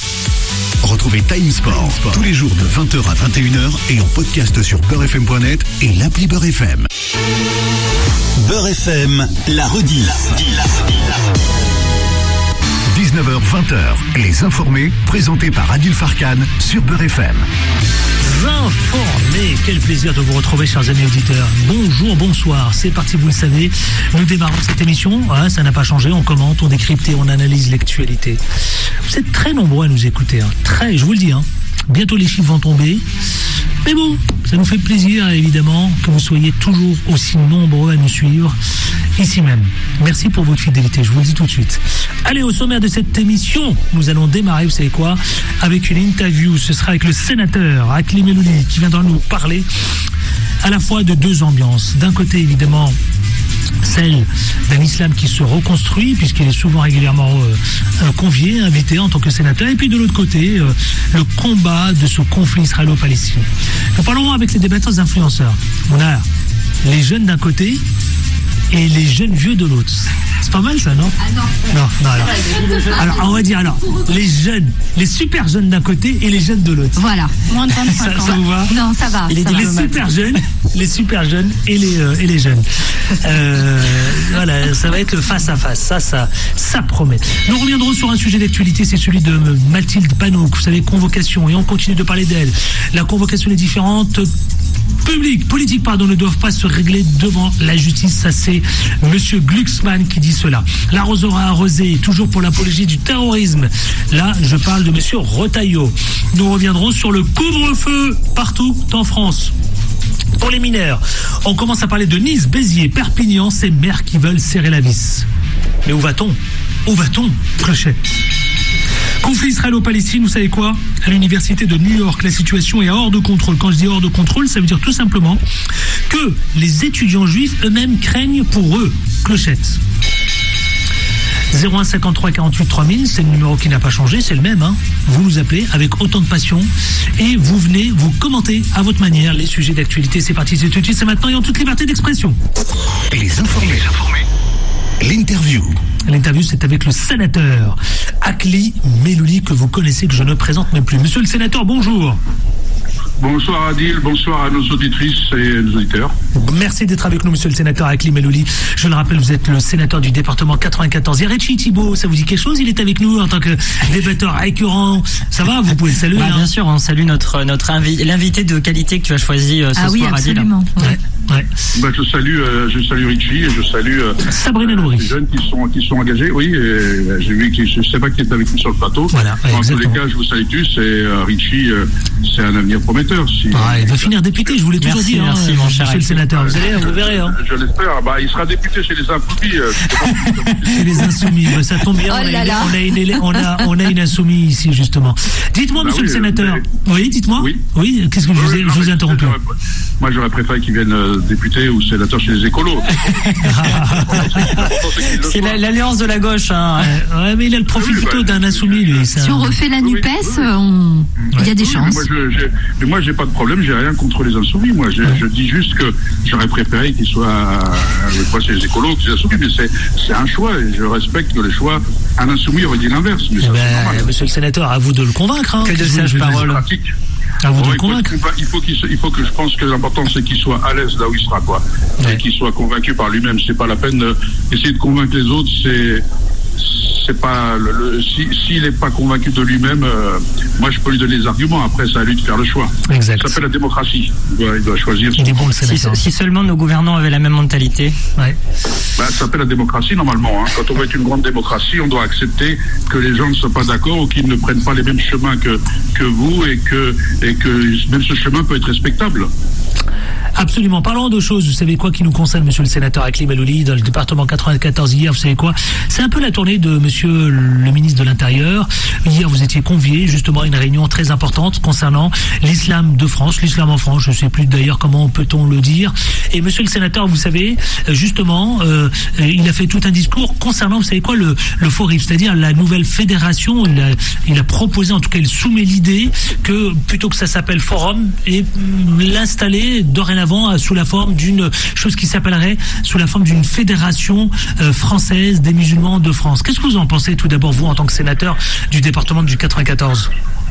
Retrouvez Time Sport tous les jours de vingt heures à vingt et une heures et en podcast sur beurre f m point net et l'appli Beurre F M. Beurre F M, la rediff. dix-neuf heures vingt, les informés, présentés par Adil Farkan sur Beurre F M. Informés, quel plaisir de vous retrouver, chers amis auditeurs. Bonjour, bonsoir, c'est parti, vous le savez. Nous démarrons cette émission, hein, ça n'a pas changé, on commente, on décrypte et on analyse l'actualité. Vous êtes très nombreux à nous écouter, hein, très, je vous le dis, hein. Bientôt les chiffres vont tomber. Mais bon, ça nous fait plaisir, évidemment, que vous soyez toujours aussi nombreux à nous suivre ici même. Merci pour votre fidélité, je vous le dis tout de suite. Allez, au sommaire de cette émission, nous allons démarrer, vous savez quoi, avec une interview. Ce sera avec le sénateur Akli Mellouli qui viendra nous parler à la fois de deux ambiances. D'un côté, évidemment, celle d'un islam qui se reconstruit, puisqu'il est souvent régulièrement euh, convié, invité en tant que sénateur, et puis de l'autre côté, euh, le combat de ce conflit israélo-palestinien. Nous parlerons avec les débatteurs influenceurs. On a les jeunes d'un côté et les jeunes vieux de l'autre. C'est pas mal ça, non? Ah non. Non, non, alors. Alors, on va dire alors, les jeunes, les super jeunes d'un côté et les jeunes de l'autre. Voilà. Moins de vingt-cinq ça, ans. Ça vous va? Non, ça va. Il est dit les super jeunes, les super jeunes et les, euh, et les jeunes. Euh, voilà, ça va être le face à face. Ça, ça, ça promet. Nous reviendrons sur un sujet d'actualité, c'est celui de Mathilde Panot. Vous savez, convocation, et on continue de parler d'elle. La convocation des différentes publiques, politiques, pardon, ne doivent pas se régler devant la justice. Ça, c'est Monsieur Glucksmann qui dit cela. L'arroseur a arrosé, toujours pour l'apologie du terrorisme. Là, je parle de Monsieur Retailleau. Nous reviendrons sur le couvre-feu partout en France. Pour les mineurs, on commence à parler de Nice, Béziers, Perpignan, ces maires qui veulent serrer la vis. Mais où va-t-on? Où va-t-on, Clochette? Conflit israélo-palestine, vous savez quoi? À l'université de New York, la situation est hors de contrôle. Quand je dis hors de contrôle, ça veut dire tout simplement que les étudiants juifs eux-mêmes craignent pour eux. Clochette. zéro un cinquante-trois quarante-huit trois mille, c'est le numéro qui n'a pas changé, c'est le même. Hein. Vous nous appelez avec autant de passion et vous venez vous commenter à votre manière les sujets d'actualité. C'est parti, c'est tout de suite, c'est maintenant et en toute liberté d'expression. Les informés. L'interview. L'interview, c'est avec le sénateur Akli Melouli, que vous connaissez, que je ne présente même plus. Monsieur le sénateur, bonjour. Bonsoir Adil, bonsoir à nos auditrices et nos auditeurs. Merci d'être avec nous, monsieur le sénateur Akli Melouli. Je le rappelle, vous êtes le sénateur du département quatre-vingt-quatorze. Yarechi Thibault, ça vous dit quelque chose? Il est avec nous en tant que débatteur récurrent. Ça va? Vous pouvez le saluer. Bah, hein. Bien sûr, on salue notre, notre invi- l'invité de qualité que tu as choisi euh, ce ah soir, oui, Adil. absolument. Ouais. Ouais. Bah, je salue, euh, je salue Richie et je salue euh, Sabrina Nourri. les jeunes qui sont qui sont engagés. Oui, et, euh, j'ai vu que je sais pas qui est avec nous sur le plateau. Voilà, ouais, en tous les exactement. cas, je vous salue tous. Et euh, Richie, euh, c'est un avenir prometteur. Si, Ah, il va finir député, je vous l'ai toujours Merci, dit, hein, merci, euh, mon cher monsieur le Akli. sénateur. Vous allez, vous verrez. Hein. Je, je l'espère. Bah, il sera député chez les Insoumis. Euh, Et les insoumis, bah, ça tombe bien. Oh on, a là une, là. on, a une, on, a, on a une insoumise ici, justement. Dites-moi, Bah monsieur oui, le sénateur. mais- Oui, dites-moi. Oui. Oui, qu'est-ce que je vous ai, Ouais, je non, vous ai mais interrompu? j'aurais- Moi, j'aurais préféré qu'il vienne euh, député ou sénateur chez les écolos. C'est la- l'alliance de la gauche. Hein. Ouais, ouais, mais il a le profil Oui, plutôt bah, d'un insoumis, lui. ça. Si on refait la Oui, NUPES, oui, oui. on... il y a des Oui, chances. Mais moi, je, j'ai, mais moi, j'ai pas de problème, j'ai rien contre les insoumis. Moi, je, je dis juste que j'aurais préféré qu'ils soient euh, pas chez les écolos, que les insoumis, mais c'est, c'est un choix et je respecte que le choix. Un insoumis aurait dit l'inverse. Mais ça, Eh c'est ben, normal. monsieur le sénateur, à vous de le convaincre. Hein, Que de Je vous- sages je- paroles. Pratique. À vous de Bon, le il, faut, convaincre. il, faut qu'il, se- il faut que je pense que l'important c'est qu'il soit à l'aise là où il sera, quoi. Ouais. Et qu'il soit convaincu par lui-même. C'est pas la peine d'essayer de convaincre les autres. C'est, c'est pas le, le- si, s'il n'est pas convaincu de lui-même, euh, moi je peux lui donner des arguments. Après, c'est à lui de faire le choix. Exact. Ça s'appelle la démocratie. Il doit, il doit choisir. Il est bon, le Si, sénateur. si seulement nos gouvernants avaient la même mentalité. Ouais. Bah, ça s'appelle la démocratie normalement. Hein. Quand on veut être une grande démocratie, on doit accepter que les gens ne soient pas d'accord ou qu'ils ne prennent pas les mêmes chemins que que vous et que et que même ce chemin peut être respectable. Absolument. Parlons de choses, vous savez quoi, qui nous concerne, monsieur le sénateur Akli Melouli, dans le département quatre-vingt-quatorze hier, vous savez quoi? C'est un peu la tournée de monsieur le ministre de l'Intérieur. Hier, vous étiez convié, justement, à une réunion très importante concernant l'islam de France, l'islam en France, je ne sais plus d'ailleurs comment peut-on le dire. Et monsieur le sénateur, vous savez, justement, euh, il a fait tout un discours concernant, vous savez quoi, le, le Forif, c'est-à-dire la nouvelle fédération. Il a, il a proposé, en tout cas, il soumet l'idée que, plutôt que ça s'appelle Forum, et hum, l'installer dorénavant sous la forme d'une chose qui s'appellerait sous la forme d'une fédération euh, française des musulmans de France. Qu'est-ce que vous en pensez tout d'abord, vous, en tant que sénateur du département du quatre-vingt-quatorze?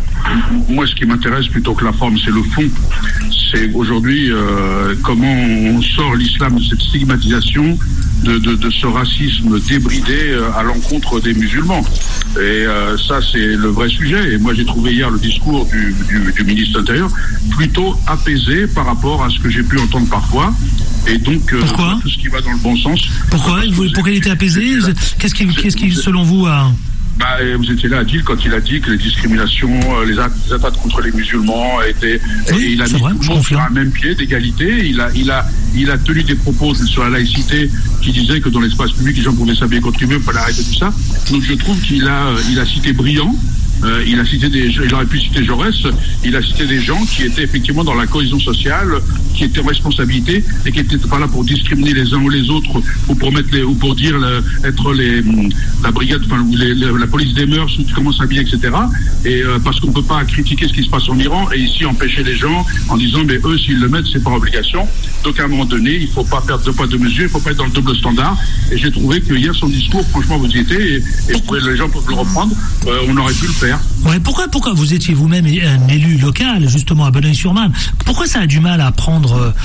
Moi, ce qui m'intéresse plutôt que la forme, c'est le fond. C'est aujourd'hui euh, comment on sort l'islam de cette stigmatisation, de, de, de ce racisme débridé euh, à l'encontre des musulmans. Et euh, ça, c'est le vrai sujet. Et moi, j'ai trouvé hier le discours du, du, du ministre de l'Intérieur plutôt apaisé par rapport à ce que j'ai pu entendre parfois. Et donc, euh, Pourquoi tout ce qui va dans le bon sens. Pourquoi Pourquoi il était apaisé? Qu'est-ce qui, qu'est-ce qui, selon vous, a... Bah, vous étiez là, Adil, quand il a dit que les discriminations, euh, les, attaques, les attaques contre les musulmans étaient, oui, et il a mis vrai, tout le monde sur un même pied d'égalité. Il a, il a, il a tenu des propos sur la laïcité qui disaient que dans l'espace public, les gens pouvaient s'habiller comme ils veulent, pas l'arrêter tout ça. Donc je trouve qu'il a, il a cité brillant. Euh, il a cité des, il aurait pu citer Jaurès. Il a cité des gens qui étaient effectivement dans la cohésion sociale, qui étaient en responsabilité et qui n'étaient pas là pour discriminer les uns ou les autres ou pour mettre les, ou pour dire le, être les, la brigade, enfin les, les, la police des mœurs, comment s'habiller, et cetera. Et euh, parce qu'on ne peut pas critiquer ce qui se passe en Iran et ici empêcher les gens en disant mais eux s'ils le mettent c'est par obligation. Donc à un moment donné il ne faut pas perdre de poids de mesure, il ne faut pas être dans le double standard. Et j'ai trouvé que hier son discours, franchement vous y étiez et, et les gens peuvent le reprendre. Euh, on aurait pu le faire. Ouais, pourquoi, pourquoi vous étiez vous-même un élu local, justement à Bonneuil-sur-Marne, pourquoi ça a du mal à prendre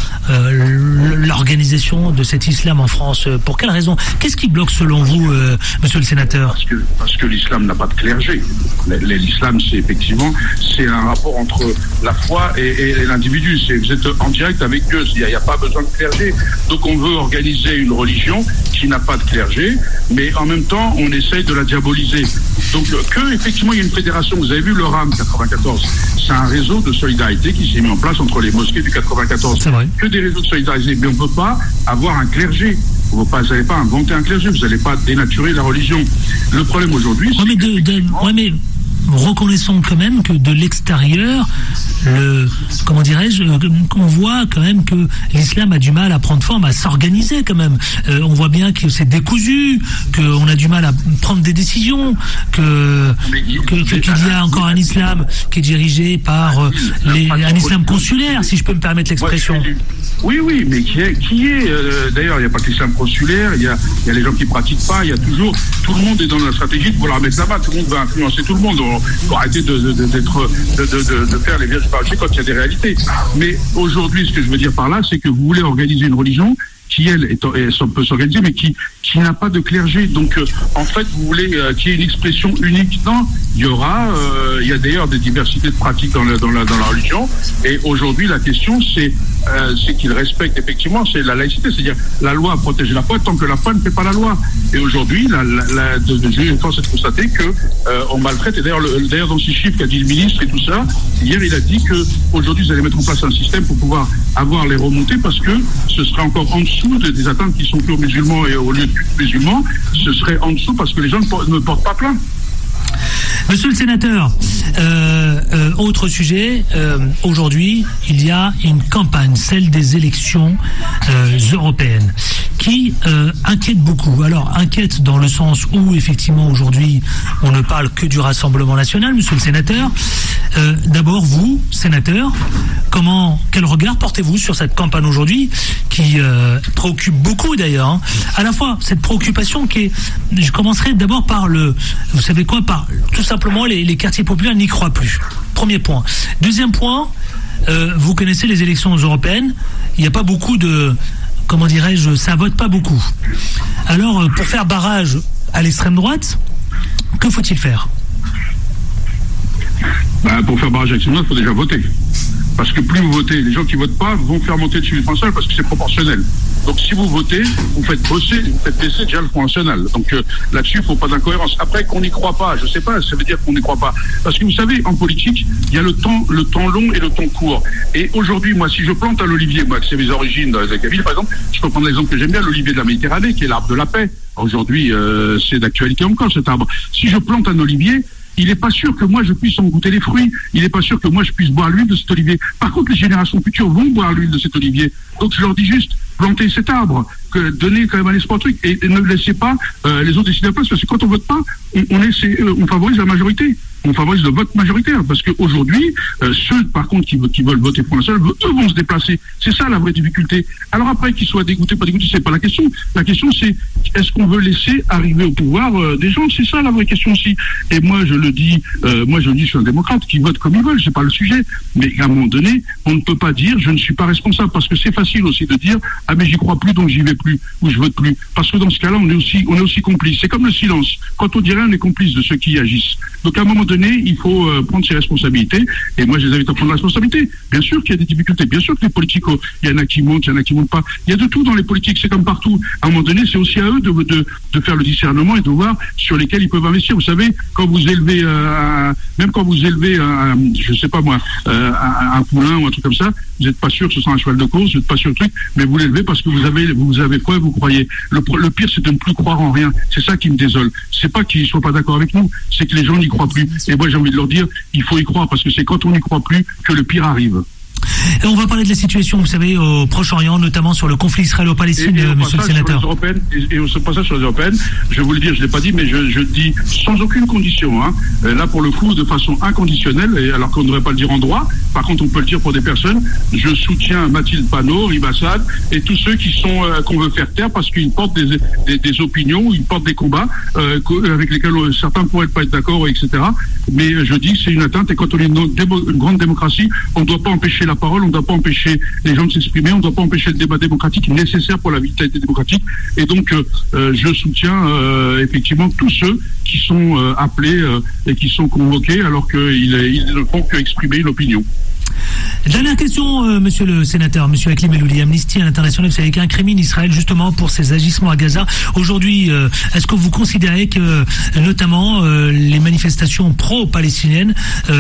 euh, l'organisation de cet islam en France? Pour quelle raison? Qu'est-ce qui bloque selon vous, euh, monsieur le sénateur? Parce que, parce que l'islam n'a pas de clergé. L'islam, c'est effectivement, c'est un rapport entre la foi et, et l'individu. C'est, vous êtes en direct avec Dieu, il n'y a, a pas besoin de clergé. Donc on veut organiser une religion qui n'a pas de clergé, mais en même temps, on essaye de la diaboliser. Donc que, effectivement, il y a une fédération. Vous avez vu le RAM quatre-vingt-quatorze, c'est un réseau de solidarité qui s'est mis en place entre les mosquées du quatre-vingt-quatorze. Que des réseaux de solidarité, mais on ne peut pas avoir un clergé. Vous n'allez pas inventer un clergé, vous n'allez pas dénaturer la religion. Le problème aujourd'hui, c'est... Ouais, mais, de, de, ouais, mais reconnaissons quand même que de l'extérieur, le, comment dirais-je, qu'on voit quand même que l'islam a du mal à prendre forme, à s'organiser quand même. Euh, on voit bien que c'est décousu, qu'on a du mal à prendre des décisions, que, que, que qu'il y a encore un islam qui est dirigé par euh, les, un islam consulaire, si je peux me permettre l'expression. Oui, oui, mais qui est, qui est euh, d'ailleurs, il n'y a pas que l'islam consulaire, il y a, il y a les gens qui pratiquent pas, il y a toujours, tout le monde est dans la stratégie de vouloir mettre là-bas, tout le monde va influencer tout le monde. On, faut arrêter de, de, de, d'être, de, de, de faire les vierges parachées quand il y a des réalités. Mais aujourd'hui, ce que je veux dire par là, c'est que vous voulez organiser une religion qui, elle, est, est, peut s'organiser, mais qui, qui n'a pas de clergé. Donc, euh, en fait, vous voulez euh, qu'il y ait une expression unique. Non, il y aura, euh, il y a d'ailleurs des diversités de pratiques dans la, dans la, dans la religion. Et aujourd'hui, la question, c'est, euh, c'est qu'ils respectent effectivement, c'est la laïcité. C'est-à-dire, la loi protège la foi tant que la foi ne fait pas la loi. Et aujourd'hui, la, la, la, de, de, j'ai force de constater que euh, on maltraite. Et d'ailleurs, le, d'ailleurs, dans ces chiffres qu'a dit le ministre et tout ça, hier, il a dit que aujourd'hui, vous allez mettre en place un système pour pouvoir avoir les remontées parce que ce serait encore en dessous des atteintes qui sont faites aux musulmans et au lieu de musulmans, ce serait en dessous parce que les gens ne portent pas plainte. Monsieur le sénateur, euh, euh, autre sujet, euh, aujourd'hui, il y a une campagne, celle des élections euh, européennes, qui euh, inquiète beaucoup. Alors, inquiète dans le sens où, effectivement, aujourd'hui, on ne parle que du Rassemblement national, monsieur le sénateur. Euh, d'abord, vous, sénateur, comment, quel regard portez-vous sur cette campagne aujourd'hui, qui euh, préoccupe beaucoup d'ailleurs, hein. À la fois, cette préoccupation qui est, je commencerai d'abord par le, vous savez quoi, par tout simplement les, les quartiers populaires n'y croient plus. Premier point. Deuxième point, euh, vous connaissez les élections européennes, il n'y a pas beaucoup de, comment dirais-je, ça vote pas beaucoup. Alors, euh, pour faire barrage à l'extrême droite, que faut-il faire? Ben, pour faire barrage à l'extrême droite, il faut déjà voter. Parce que plus vous votez, les gens qui votent pas vont faire monter dessus le Front National parce que c'est proportionnel. Donc si vous votez, vous faites bosser, vous faites baisser déjà le Front National. Donc euh, là-dessus, il ne faut pas d'incohérence. Après qu'on n'y croit pas, je ne sais pas, ça veut dire qu'on n'y croit pas. Parce que vous savez, en politique, il y a le temps, le temps long et le temps court. Et aujourd'hui, moi, si je plante un olivier, moi, c'est mes origines dans les Accavilles, par exemple, je peux prendre l'exemple que j'aime bien, l'olivier de la Méditerranée, qui est l'arbre de la paix. Aujourd'hui, euh, c'est d'actualité encore, cet arbre. Si je plante un olivier, il n'est pas sûr que moi je puisse en goûter les fruits. Il n'est pas sûr que moi je puisse boire l'huile de cet olivier. Par contre, les générations futures vont boire l'huile de cet olivier. Donc je leur dis juste, plantez cet arbre, que donnez quand même un espoir truc, et, et ne laissez pas euh, les autres décider à la place, parce que quand on vote pas, on, on, essaie, euh, on favorise la majorité. On favorise le vote majoritaire, parce qu'aujourd'hui, euh, ceux par contre qui, qui veulent voter Front National, eux vont se déplacer. C'est ça la vraie difficulté. Alors après, qu'ils soient dégoûtés, pas dégoûtés, c'est pas la question. La question c'est, est-ce qu'on veut laisser arriver au pouvoir euh, des gens? C'est ça la vraie question aussi. Et moi je le dis, euh, moi je le dis, je suis un démocrate, qui vote comme ils veulent, c'est pas le sujet. Mais à un moment donné, on ne peut pas dire, je ne suis pas responsable, parce que c'est facile aussi de dire, ah mais j'y crois plus, donc j'y vais plus, ou je vote plus. Parce que dans ce cas-là, on est aussi, on est aussi complice. C'est comme le silence. Quand on dit rien, on est complice de ceux qui y agissent. Donc à un moment donné, il faut euh, prendre ses responsabilités. Et moi, je les invite à prendre la responsabilité. Bien sûr qu'il y a des difficultés. Bien sûr que les politiques, oh, il y en a qui montent, il y en a qui montent pas. Il y a de tout dans les politiques. C'est comme partout. À un moment donné, c'est aussi à eux de, de, de faire le discernement et de voir sur lesquels ils peuvent investir. Vous savez, quand vous élevez, euh, un, même quand vous élevez, un, je sais pas moi, euh, un, un poulain ou un truc comme ça, vous n'êtes pas sûr que ce sera un cheval de course, vous n'êtes pas sûr de truc, mais vous l'élevez parce que vous avez, vous avez foi et vous croyez. Le, le pire, c'est de ne plus croire en rien. C'est ça qui me désole. C'est pas qu'ils soient pas d'accord avec nous, c'est que les gens n'y croient plus. Et moi, j'ai envie de leur dire, il faut y croire, parce que c'est quand on n'y croit plus que le pire arrive. Et on va parler de la situation, vous savez, au Proche-Orient, notamment sur le conflit israélo-palestinien, monsieur le sénateur. Et, et au passage sur les européennes, je vais vous le dire, je ne l'ai pas dit, mais je, je dis sans aucune condition. Hein. Là, pour le coup, de façon inconditionnelle, et alors qu'on ne devrait pas le dire en droit, par contre, on peut le dire pour des personnes, je soutiens Mathilde Panot, Rib Assad, et tous ceux qui sont euh, qu'on veut faire taire parce qu'ils portent des, des, des opinions, ils portent des combats euh, avec lesquels certains pourraient pas être d'accord, et cetera. Mais je dis que c'est une atteinte, et quand on est une, démo, une grande démocratie, on ne doit pas empêcher la parole, on ne doit pas empêcher les gens de s'exprimer, on ne doit pas empêcher le débat démocratique nécessaire pour la vitalité démocratique. Et donc, euh, je soutiens euh, effectivement tous ceux qui sont euh, appelés euh, et qui sont convoqués alors qu'ils ils ne font qu'exprimer l'opinion. Dernière question, euh, monsieur le sénateur, monsieur Hakim Elouli. Amnesty International, vous savez, qui incrimine Israël justement pour ses agissements à Gaza. Aujourd'hui, euh, est-ce que vous considérez que, notamment, euh, les manifestations pro-palestiniennes,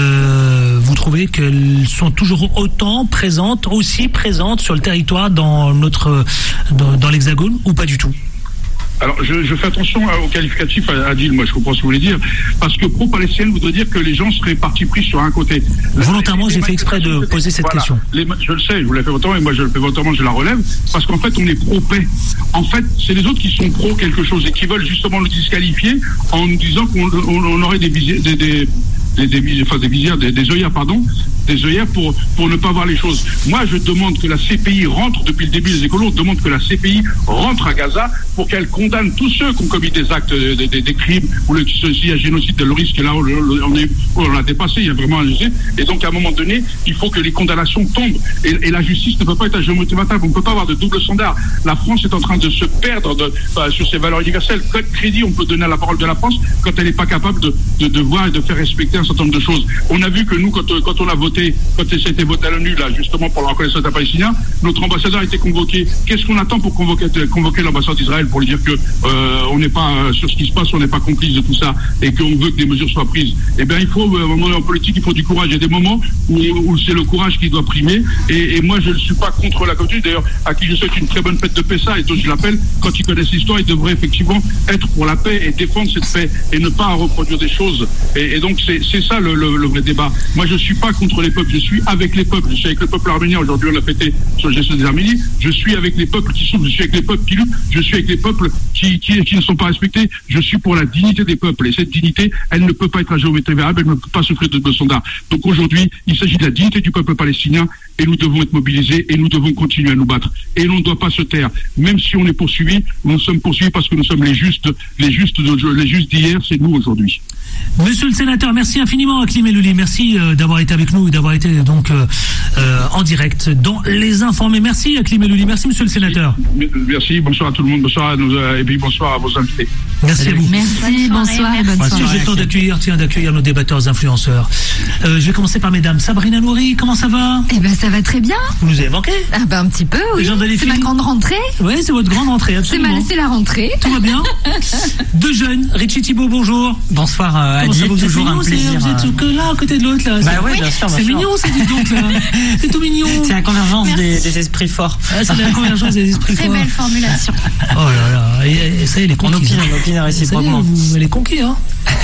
euh, vous trouvez qu'elles sont toujours autant présentes, aussi présentes sur le territoire dans notre, dans, dans l'Hexagone, ou pas du tout? Alors, je, je fais attention au qualificatif, Adil, moi je comprends ce que vous voulez dire, parce que pro-palestinienne voudrait dire que les gens seraient partis pris sur un côté. Volontairement, j'ai fait exprès de poser cette voilà, question. Les, je le sais, je vous l'ai fait volontairement, et moi je le fais volontairement, je la relève, parce qu'en fait, on est pro-paix. En fait, c'est les autres qui sont pro quelque chose et qui veulent justement nous disqualifier en nous disant qu'on on, on aurait des, des, des, des, des, enfin, des visières, des, des œillères, pardon, des œillères pour, pour ne pas voir les choses. Moi, je demande que la C P I rentre, depuis le début des écolos, on demande que la C P I rentre à Gaza pour qu'elle condamne tous ceux qui ont commis des actes, des, des, des crimes, ou le, s'il y a génocide de Loris, que là, on, on, est, on l'a dépassé, il y a vraiment un génocide. Et donc, à un moment donné, il faut que les condamnations tombent. Et, et la justice ne peut pas être à géométrie-matable. On ne peut pas avoir de double standard. La France est en train de se perdre de, bah, sur ses valeurs universelles. Quel crédit on peut donner à la parole de la France quand elle n'est pas capable de, de, de voir et de faire respecter un certain nombre de choses. On a vu que nous, quand, quand on a voté, quand c'était voté à l'ONU, là, justement, pour la reconnaissance d'un Palestinien, notre ambassadeur a été convoqué. Qu'est-ce qu'on attend pour convoquer, convoquer l'ambassadeur d'Israël pour lui dire que euh, on n'est pas euh, sur ce qui se passe, on n'est pas complice de tout ça et qu'on veut que des mesures soient prises? Eh bien, il faut, à un moment donné, en politique, il faut du courage. Il y a des moments où, où c'est le courage qui doit primer. Et, et moi, je ne suis pas contre la culture. D'ailleurs, à qui je souhaite une très bonne fête de Pessah, et toi, je l'appelle, quand ils connaissent l'histoire, ils devraient effectivement être pour la paix et défendre cette paix et ne pas reproduire des choses. Et, et donc, c'est, c'est ça le, le, le vrai débat. Moi, je ne suis pas contre les peuples, je suis avec les peuples. Je suis avec le peuple arménien. Aujourd'hui, on a fêté sur le geste des Arméniens. Je suis avec les peuples qui souffrent, je suis avec les peuples qui luttent, je suis avec les peuples qui, qui, qui ne sont pas respectés. Je suis pour la dignité des peuples. Et cette dignité, elle ne peut pas être à géométrie variable, elle ne peut pas souffrir de deux standards. Donc aujourd'hui, il s'agit de la dignité du peuple palestinien et nous devons être mobilisés et nous devons continuer à nous battre. Et l'on ne doit pas se taire. Même si on est poursuivi, nous sommes poursuivis parce que nous sommes les justes, les justes, de, les justes d'hier, c'est nous aujourd'hui. Monsieur le sénateur, merci infiniment Hakim Elouli. Merci euh, d'avoir été avec nous et d'avoir été donc euh, euh, en direct dans Les Informés. Merci Hakim Elouli. Merci monsieur le sénateur. Merci, bonsoir à tout le monde, bonsoir à nos, et puis bonsoir à vos invités. Merci à vous. Merci, bonsoir et bonne soirée. Si j'ai le temps d'accueillir, tiens, d'accueillir nos débatteurs influenceurs. Euh, je vais commencer par mesdames. Sabrina Nouri, comment ça va? Eh ben ça va très bien. Vous nous avez manqué? Ah ben un petit peu, oui. C'est ma grande rentrée. Oui, c'est votre grande rentrée, absolument. C'est, ma, c'est la rentrée. Tout va bien. Deux jeunes. Richie Thibault, bonjour. Bonsoir euh, Adil, toujours mignon, un plaisir. Vous êtes que là, à côté de l'autre là. Bah oui, bien sûr, bien c'est sûr. mignon, ça dit donc là. C'est tout mignon. C'est la convergence des, des esprits forts. Ah, c'est la convergence des esprits Très forts. Très belle formulation. Oh là là, et, et ça y est, les conquis. On opine, on opine réciproquement. Vous les conquis, hein.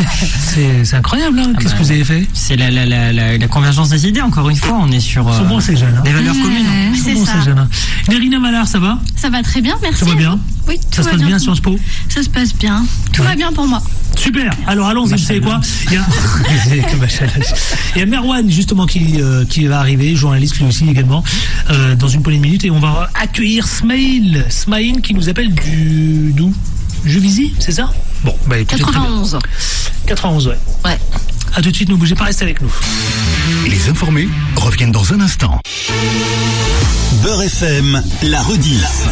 c'est, c'est incroyable, hein. Qu'est-ce ah bah, que vous avez fait? C'est la, la, la, la, la convergence des idées, encore une fois. On est sur euh, bon, ces jeunes, hein. des valeurs mmh, communes. Hein. C'est bon, ça. Ces jeunes, hein. Nerina Malard, ça va? Ça va très bien, merci. Ça va bien? Oui, tout ça va se passe bien, bien Sciences Po? Ça se passe bien. Tout ouais. va bien pour moi. Super. Alors allons-y, vous savez quoi? Il y a, il y a Merwan justement qui, euh, qui va arriver, journaliste lui aussi également, euh, dans une poignée de minutes, et on va accueillir Smaïl. Smaïl qui nous appelle du d'où? Juvisy, c'est ça? Bon, bah écoutez, quatre-vingt-onze. quatre-vingt-onze, ouais. Ouais. A tout de suite, ne bougez pas, restez avec nous. Les informés reviennent dans un instant. Beurre F M, la rediff.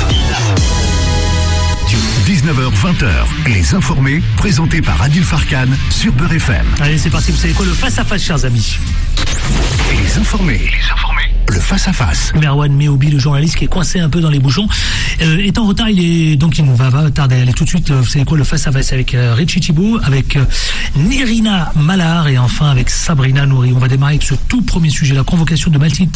dix-neuf heures vingt, les informés, présentés par Adil Farkan sur Beurre F M. Allez, c'est parti, vous savez quoi, le face-à-face, chers amis. Les informés, les informés, le face-à-face. Merwan Meoubi, le journaliste qui est coincé un peu dans les bouchons, euh, est en retard, il est, donc il nous va, va tarder à aller tout de suite, euh, vous savez quoi, le face-à-face avec euh, Richie Thibault, avec euh, Nerina Malard et enfin avec Sabrina Nouri. On va démarrer avec ce tout premier sujet, la convocation de Mathilde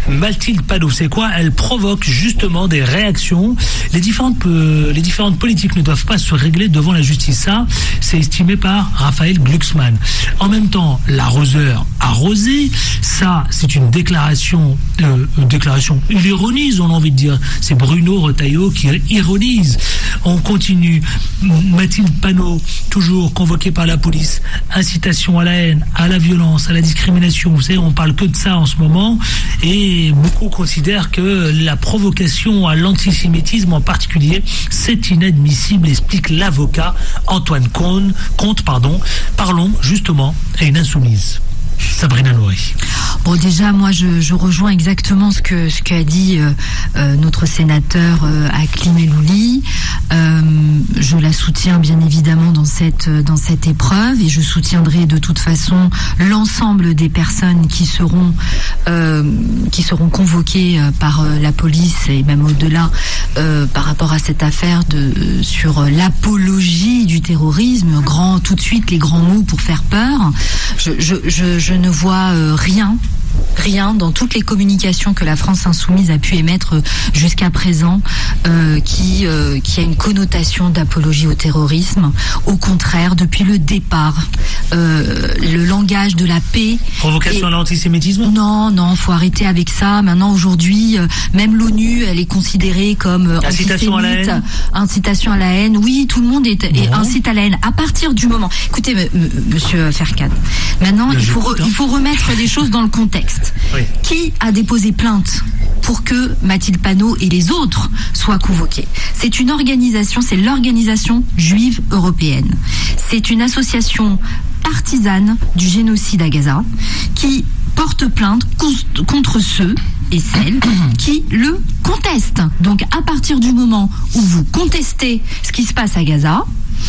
Mathilde Panot, c'est quoi? Elle provoque justement des réactions. Les différentes, euh, les différentes politiques ne doivent pas se régler devant la justice. Ça, c'est estimé par Raphaël Glucksmann. En même temps, l'arroseur arrosé, ça, c'est une déclaration, euh, une déclaration, il ironise, on a envie de dire. C'est Bruno Retailleau qui ironise. On continue. Mathilde Panot, toujours convoquée par la police. Incitation à la haine, à la violence, à la discrimination. Vous savez, on parle que de ça en ce moment. Et beaucoup considèrent que la provocation à l'antisémitisme en particulier, c'est inadmissible, explique l'avocat Antoine Comte. Comte, pardon. Parlons justement à une insoumise. Sabrina Nouri. Bon, déjà, moi, je, je rejoins exactement ce que ce qu'a dit euh, euh, notre sénateur euh, Hakeem Elouli. Euh, je la soutiens bien évidemment dans cette dans cette épreuve et je soutiendrai de toute façon l'ensemble des personnes qui seront euh, qui seront convoquées euh, par euh, la police et même au-delà euh, par rapport à cette affaire de euh, sur euh, l'apologie du terrorisme. Grand, tout de suite les grands mots pour faire peur. Je je je, je ne vois euh, rien. Rien dans toutes les communications que la France insoumise a pu émettre jusqu'à présent euh, qui euh, qui a une connotation d'apologie au terrorisme. Au contraire, depuis le départ, euh, le langage de la paix. Provocation et... à l'antisémitisme ? Non, non, faut arrêter avec ça. Maintenant, aujourd'hui, euh, même l'ONU, elle est considérée comme euh, incitation à la haine. Incitation à la haine. Oui, tout le monde est, est incite à la haine. À partir du moment, écoutez, m- m- Monsieur Ferkan, maintenant il faut re- il faut remettre des choses dans le contexte. Oui. Qui a déposé plainte pour que Mathilde Panot et les autres soient convoqués? C'est une organisation, c'est l'organisation juive européenne. C'est une association partisane du génocide à Gaza qui porte plainte contre ceux et celles qui le contestent. Donc à partir du moment où vous contestez ce qui se passe à Gaza,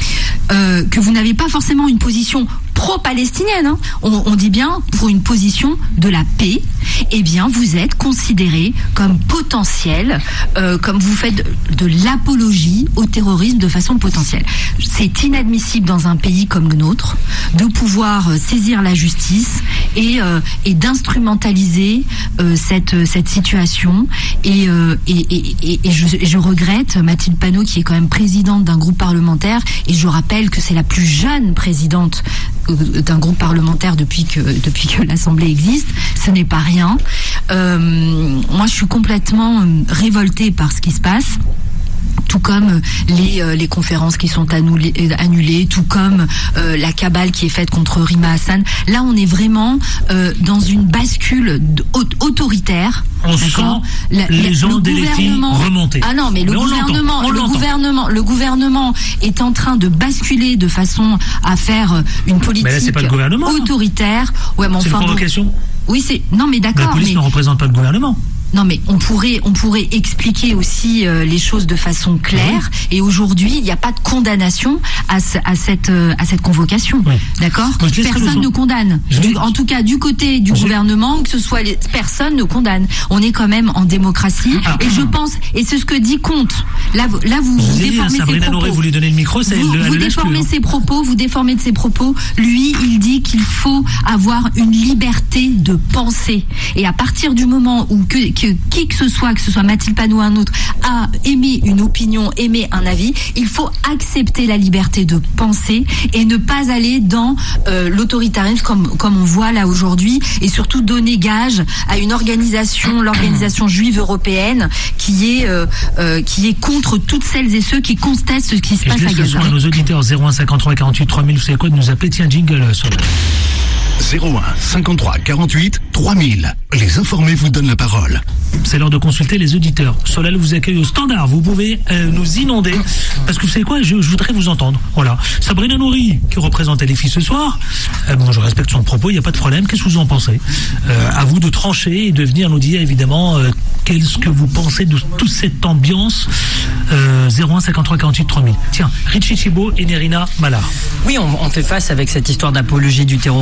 euh, que vous n'avez pas forcément une position pro-palestinienne, hein. on, on dit bien pour une position de la paix, eh bien vous êtes considéré comme potentiel, euh, comme vous faites de, de l'apologie au terrorisme de façon potentielle. C'est inadmissible dans un pays comme le nôtre de pouvoir euh, saisir la justice et, euh, et d'instrumentaliser euh, cette, cette situation. Et, euh, et, et, et, et, je, et je regrette Mathilde Panot qui est quand même présidente d'un groupe parlementaire, et je rappelle que c'est la plus jeune présidente d'un groupe parlementaire depuis que depuis que l'Assemblée existe. Ce n'est pas rien. Euh, moi, je suis complètement révoltée par ce qui se passe. Tout comme les, euh, les conférences qui sont annulées, annulées tout comme euh, la cabale qui est faite contre Rima Hassan. Là, on est vraiment euh, dans une bascule autoritaire. On sent la, les la, gens des remonter. Ah non, mais le mais gouvernement, on le l'entend. gouvernement, le gouvernement est en train de basculer de façon à faire une politique mais là, c'est pas le gouvernement, autoritaire. Ouais, mais c'est enfin, une provocation. Bon, oui, c'est non, mais d'accord. La police mais... ne représente pas le gouvernement. Non, mais on pourrait, on pourrait expliquer aussi euh, les choses de façon claire. Oui. Et aujourd'hui, il n'y a pas de condamnation à, ce, à cette, euh, à cette convocation. Oui. D'accord ? Personne ne condamne. Du, en tout cas, du côté du je... gouvernement, que ce soit les, personne ne condamne. On est quand même en démocratie. Ah, et ah. je pense, et c'est ce que dit Comte. Là, là, vous, vous déformez dit, ses propos. Noré, vous lui donnez le micro, ça, vous, elle, vous elle déformez plus, ses propos. Vous déformez de ses propos. Lui, il dit qu'il faut avoir une liberté de penser. Et à partir du moment où que, que qui que ce soit, que ce soit Mathilde Panot ou un autre, a émis une opinion, émis un avis, il faut accepter la liberté de penser et ne pas aller dans euh, l'autoritarisme comme, comme on voit là aujourd'hui, et surtout donner gage à une organisation, l'organisation juive européenne, qui est, euh, euh, qui est contre toutes celles et ceux qui contestent ce qui se et passe je à Gaza. Je laisse le soin à nos auditeurs zéro un cinquante-trois quarante-huit trois mille, vous savez quoi, de nous appeler, tiens, jingle sur le... zéro un cinquante-trois quarante-huit trois mille. Les informés vous donnent la parole. C'est l'heure de consulter les auditeurs. Solal vous accueille au standard. Vous pouvez euh, nous inonder. Parce que vous savez quoi, je, je voudrais vous entendre. Voilà. Sabrina Nouri, qui représente les filles ce soir. Euh, bon, je respecte son propos, il n'y a pas de problème. Qu'est-ce que vous en pensez ? euh, À vous de trancher et de venir nous dire, évidemment, euh, qu'est-ce que vous pensez de toute cette ambiance. euh, zéro un cinquante-trois quarante-huit trois mille. Tiens, Richie Chibo et Nerina Malar. Oui, on, on fait face avec cette histoire d'apologie du terrorisme à une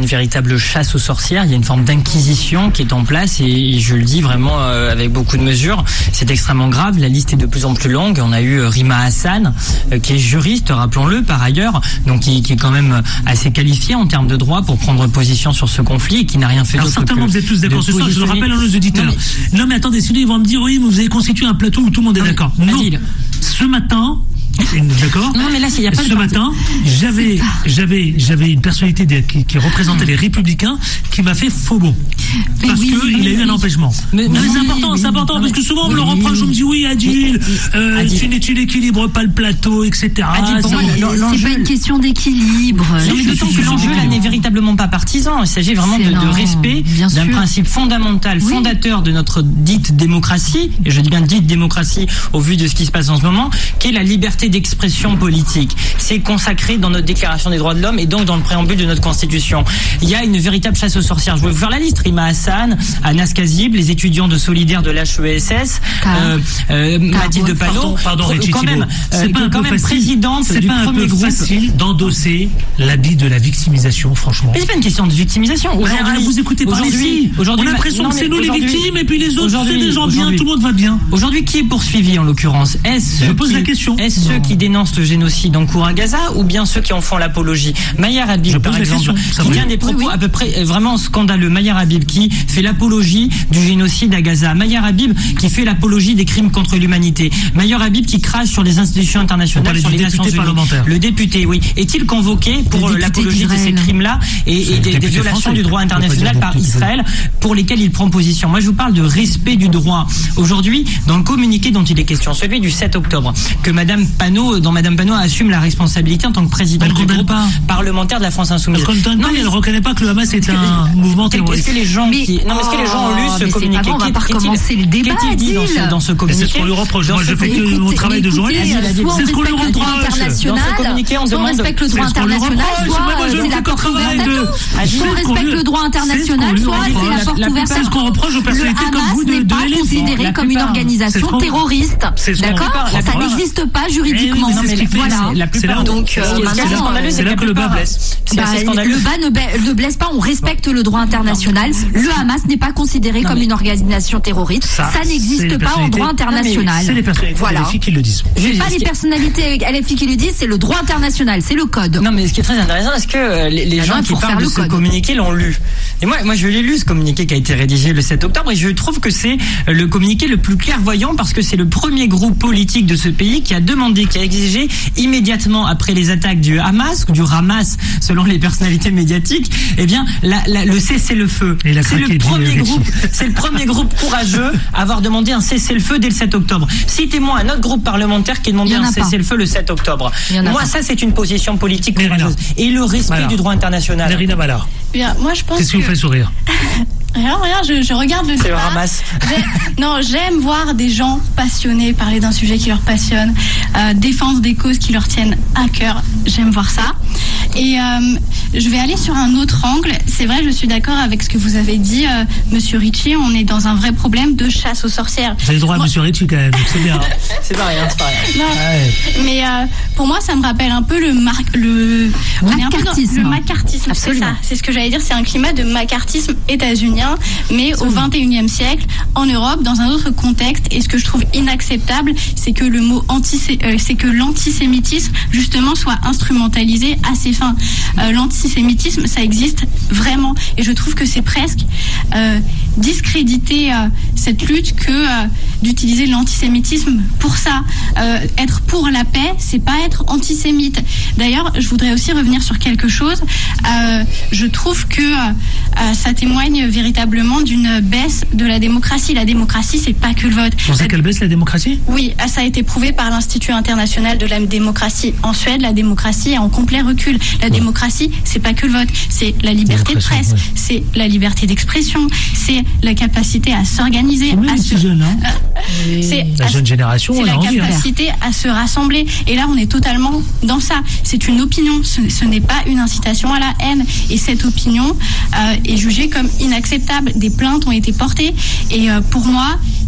une véritable chasse aux sorcières. Il y a une forme d'inquisition qui est en place et je le dis vraiment euh, avec beaucoup de mesures. C'est extrêmement grave. La liste est de plus en plus longue. On a eu euh, Rima Hassan, euh, qui est juriste, rappelons-le, par ailleurs, donc qui, qui est quand même assez qualifié en termes de droit pour prendre position sur ce conflit et qui n'a rien fait d'autre. Alors certainement, vous êtes tous d'accord ce soir. Je le rappelle à nos auditeurs. Non mais, non, mais attendez, sinon ils vont me dire oui, mais vous avez constitué un plateau où tout le monde est d'accord. Non. Ce matin. D'accord. Non mais là il y a pas ce de matin j'avais j'avais j'avais une personnalité de, qui, qui représentait les Républicains qui m'a fait faux bon parce oui, que oui, il a eu un empêchement. Mais, mais oui, c'est important oui, c'est important oui, parce que souvent on me le reproche, on me dit oui Adil, euh, Adil. tu, tu n'équilibres pas le plateau, et cetera. Adil, pour moi, c'est pas une question d'équilibre. Non, mais d'autant que l'enjeu là n'est véritablement pas partisan. Il s'agit vraiment de, de respect d'un principe fondamental, oui. fondateur de notre dite démocratie, et je dis bien dite démocratie au vu de ce qui se passe en ce moment, qui est la liberté d'expression politique. C'est consacré dans notre déclaration des droits de l'homme et donc dans le préambule de notre constitution. Il y a une véritable chasse aux sorcières. Je vais vous faire la liste. Rima Hassan, Anas Kazib, les étudiants de Solidaire de l'H E S S, euh, euh, Mathilde Panot, pardon, pardon, quand même, c'est pas quand même présidente c'est du pas premier un peu groupe. facile d'endosser l'habit de la victimisation, franchement. Mais c'est pas une question de victimisation. Aujourd'hui, vous écoutez parler ici. Aujourd'hui, on a l'impression que c'est nous les victimes et puis les autres c'est des gens bien, tout le monde va bien. Aujourd'hui, qui est poursuivi en l'occurrence? Est-ce Je pose la question. Est-ce ceux qui dénoncent le génocide en cours à Gaza ou bien ceux qui en font l'apologie? Maya Habib, par exemple, qui tient des propos oui, oui. à peu près vraiment scandaleux. Maya Habib qui fait l'apologie du génocide à Gaza. Maya Habib qui fait l'apologie des crimes contre l'humanité. Maya Habib qui crache sur les institutions internationales, sur les Nations Unies. Le député, oui. Est-il convoqué pour l'apologie de ces crimes-là et, et des, des violations français. du droit international par Israël pour lesquelles il prend position? Moi, je vous parle de respect du droit. Aujourd'hui, dans le communiqué dont il est question, celui du sept octobre, que Madame Panot, dont Madame Panot assume la responsabilité en tant que présidente du groupe pas. parlementaire de la France Insoumise. Elle condamne pas, elle ne reconnaît pas que le Hamas est un mouvement terroriste. Est-ce que les gens mais, qui, non, est-ce que les gens ont lu ce communiqué? On va pas recommencer le débat. Qu'est-il dit dans ce, dans ce communiqué? C'est ce qu'on lui reproche. Moi, je fais que mon travail de journaliste. C'est ce qu'on lui reproche. Dans ce communiqué, on demande. On respecte le droit international, soit c'est la porte ouverte à tout. Soit on respecte le droit international, soit c'est la porte ouverte à tout. C'est ce qu'on reproche aux personnalités comme vous de Le Hamas n'est pas considéré comme une organisation terroriste. D'accord? Ça n'existe pas juridiquement. Voilà. Donc, c'est là que le bas blesse. Le bas ne blesse pas. On respecte le droit international. Le Hamas n'est pas considéré comme une organisation terroriste. Ça n'existe pas en droit international. C'est les personnalités L F I qui le disent. C'est pas les personnalités L F I qui le disent, c'est le droit international, c'est le code. Non, mais ce qui est très intéressant, est-ce que les, les gens qui parlent de ce communiqué l'ont lu? Et moi, moi, je l'ai lu, ce communiqué qui a été rédigé le sept octobre, et je trouve que c'est le communiqué le plus clairvoyant parce que c'est le premier groupe politique de ce pays qui a demandé, qui a exigé immédiatement après les attaques du Hamas ou du Hamas, selon les personnalités médiatiques, eh bien, la, la, le cessez-le-feu. C'est le premier groupe, c'est le premier groupe courageux à avoir demandé un cessez-le-feu dès le sept octobre. Citez-moi un autre groupe parlementaire qui a demandé un cessez-le-feu le sept octobre. Moi, pas. ça, c'est une position politique courageuse. Et le respect voilà. du droit international. Nerina Ballard. Bien, moi, je pense Qu'est-ce qui vous que... fait sourire? Rien, rien, je, je regarde le débat. C'est le Hamas. Non, j'aime voir des gens passionnés parler d'un sujet qui leur passionne, euh, défendre des causes qui leur tiennent à cœur. J'aime voir ça. Et euh, je vais aller sur un autre angle. C'est vrai, je suis d'accord avec ce que vous avez dit, euh, Monsieur Ritchie. On est dans un vrai problème de chasse aux sorcières. Vous avez le droit moi... à Monsieur Ritchie quand même, donc c'est bien. C'est pas rien, c'est pas rien. Non, ouais. Mais euh, pour moi, ça me rappelle un peu le mar... le macartisme. Le macartisme, c'est ça. C'est ce que j'allais dire. C'est un climat de macartisme états-unien, mais Absolument. au vingt et unième siècle, en Europe, dans un autre contexte. Et ce que je trouve inacceptable, c'est que le mot anti, euh, c'est que l'antisémitisme justement soit instrumentalisé à ses fins. Euh, l'antisémitisme, ça existe vraiment, et je trouve que c'est presque euh, discréditer euh, cette lutte que euh, d'utiliser l'antisémitisme pour ça. Euh, être pour la paix, c'est pas être antisémite. D'ailleurs, je voudrais aussi revenir sur quelque chose. Euh, je trouve que euh, ça témoigne véritablement d'une baisse de la démocratie. La démocratie, c'est pas que le vote. Vous pensez qu'elle baisse la démocratie? Oui, ça a été prouvé par l'Institut international de la démocratie en Suède. La démocratie est en complet recul. La ouais. démocratie, c'est pas que le vote, c'est la liberté de presse, ouais. c'est la liberté d'expression, c'est la capacité à s'organiser. Oui, à se... jeune, hein euh, c'est la jeune génération, c'est la capacité à se rassembler. Et là, on est totalement dans ça. C'est une opinion, ce, ce n'est pas une incitation à la haine. Et cette opinion euh, est jugée comme inacceptable. Des plaintes ont été portées. Et euh, pour moi,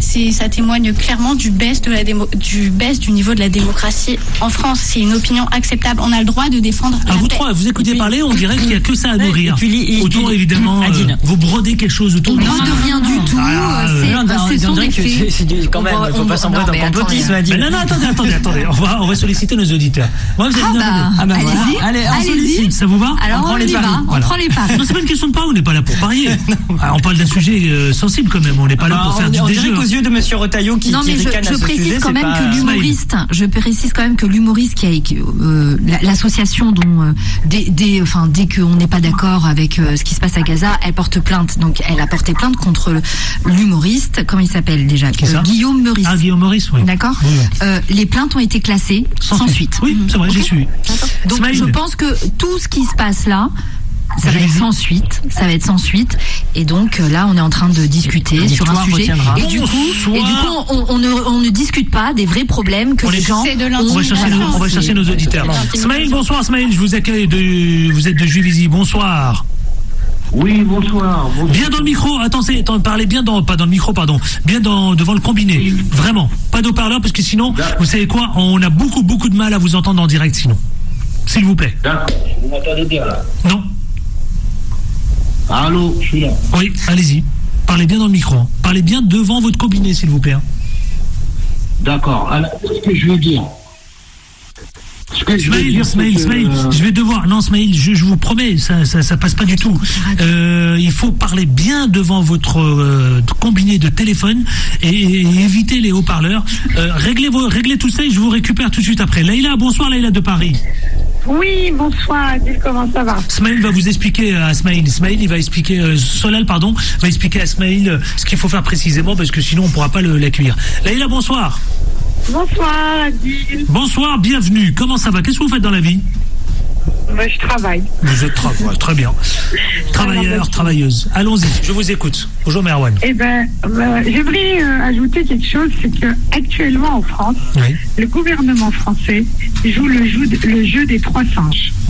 c'est, ça témoigne clairement du baisse, de la démo, du baisse du niveau de la démocratie en France. C'est une opinion acceptable. On a le droit de défendre. Ah, vous trois, vous écoutez parler, on dirait qu'il n'y a que ça à nourrir. Et puis, et autour, puis, évidemment, euh, vous brodez quelque chose autour. Non, de rien du tout. Ah, c'est, euh, c'est son effet. C'est quand même, il ne faut pas sombrer dans le complotisme. Non, non, attendez, attendez, attendez. On va, on va solliciter nos auditeurs. Moi, vous êtes ah, bah, allez-y, voilà. Allez, allez-y. Ça vous va? Alors, on, on y va. On prend les paris. Non, c'est pas une question de paris. On n'est pas là pour parier. On parle d'un sujet sensible quand même. On n'est pas là pour faire du déjeu. On dirait qu'aux yeux de Monsieur Retailleau qui ricane à ce sujet. Je précise quand même que l'humoriste, je précise quand même que l'humoriste qui a l'association dont dès, enfin, dès qu'on n'est pas d'accord avec ce qui se passe à Gaza, elle porte plainte. Donc, elle a porté plainte contre l'humoriste. Comment il s'appelle déjà? Guillaume Meurice. Ah, Guillaume Meurice, oui. D'accord. Oui, oui. Euh, les plaintes ont été classées sans, sans suite. Oui, c'est vrai, okay. J'ai suivi. Donc, Smile. Je pense que tout ce qui se passe là, ça va être sans suite, ça va être sans suite, et donc là on est en train de discuter sur un sujet, et du coup, et du coup on, on, ne, on ne discute pas des vrais problèmes que on les gens. On va chercher, nos, on va chercher nos auditeurs. Smaïl, bonsoir Smaïl, je vous accueille de, vous êtes de Juvisy, bonsoir. Oui, bonsoir, bonsoir. Bien dans le micro, attendez, parlez bien dans, pas dans le micro, pardon, bien dans, devant le combiné. Oui. Vraiment, pas d'haut-parleur parce que sinon, vous savez quoi, on a beaucoup, beaucoup de mal à vous entendre en direct sinon. S'il vous plaît. D'accord, vous m'entendez bien là? Non. Allô, je suis là. Oui, allez-y. Parlez bien dans le micro. Parlez bien devant votre combiné, s'il vous plaît. D'accord. Alors, ce que je veux dire. Smaïl, Smaïl, Smaïl, je vais devoir. Non, Smaïl, je, je vous promets, ça, ça, ça passe pas du tout. Euh, il faut parler bien devant votre euh, combiné de téléphone et, et éviter les haut-parleurs. Euh, réglez, vos, réglez tout ça et je vous récupère tout de suite après. Leïla, bonsoir, Leïla de Paris. Oui, bonsoir, Adil, comment ça va? Smaïl va vous expliquer à Smaïl. Smaïl, il va expliquer, euh, Solal, pardon, va expliquer à Smaïl euh, ce qu'il faut faire précisément parce que sinon on ne pourra pas le, l'accueillir. Leïla, bonsoir. Bonsoir, Adil. Bonsoir, bienvenue. Comment ça va? Qu'est-ce que vous faites dans la vie? Moi, je travaille. Vous êtes tra- ouais, très bien. Travailleur, travailleuse. Allons-y, je vous écoute. Bonjour, Merwan. Eh ben, euh, j'aimerais euh, ajouter quelque chose, c'est que actuellement en France, oui. Le gouvernement français joue le jeu, de, le jeu des trois singes. Mmh.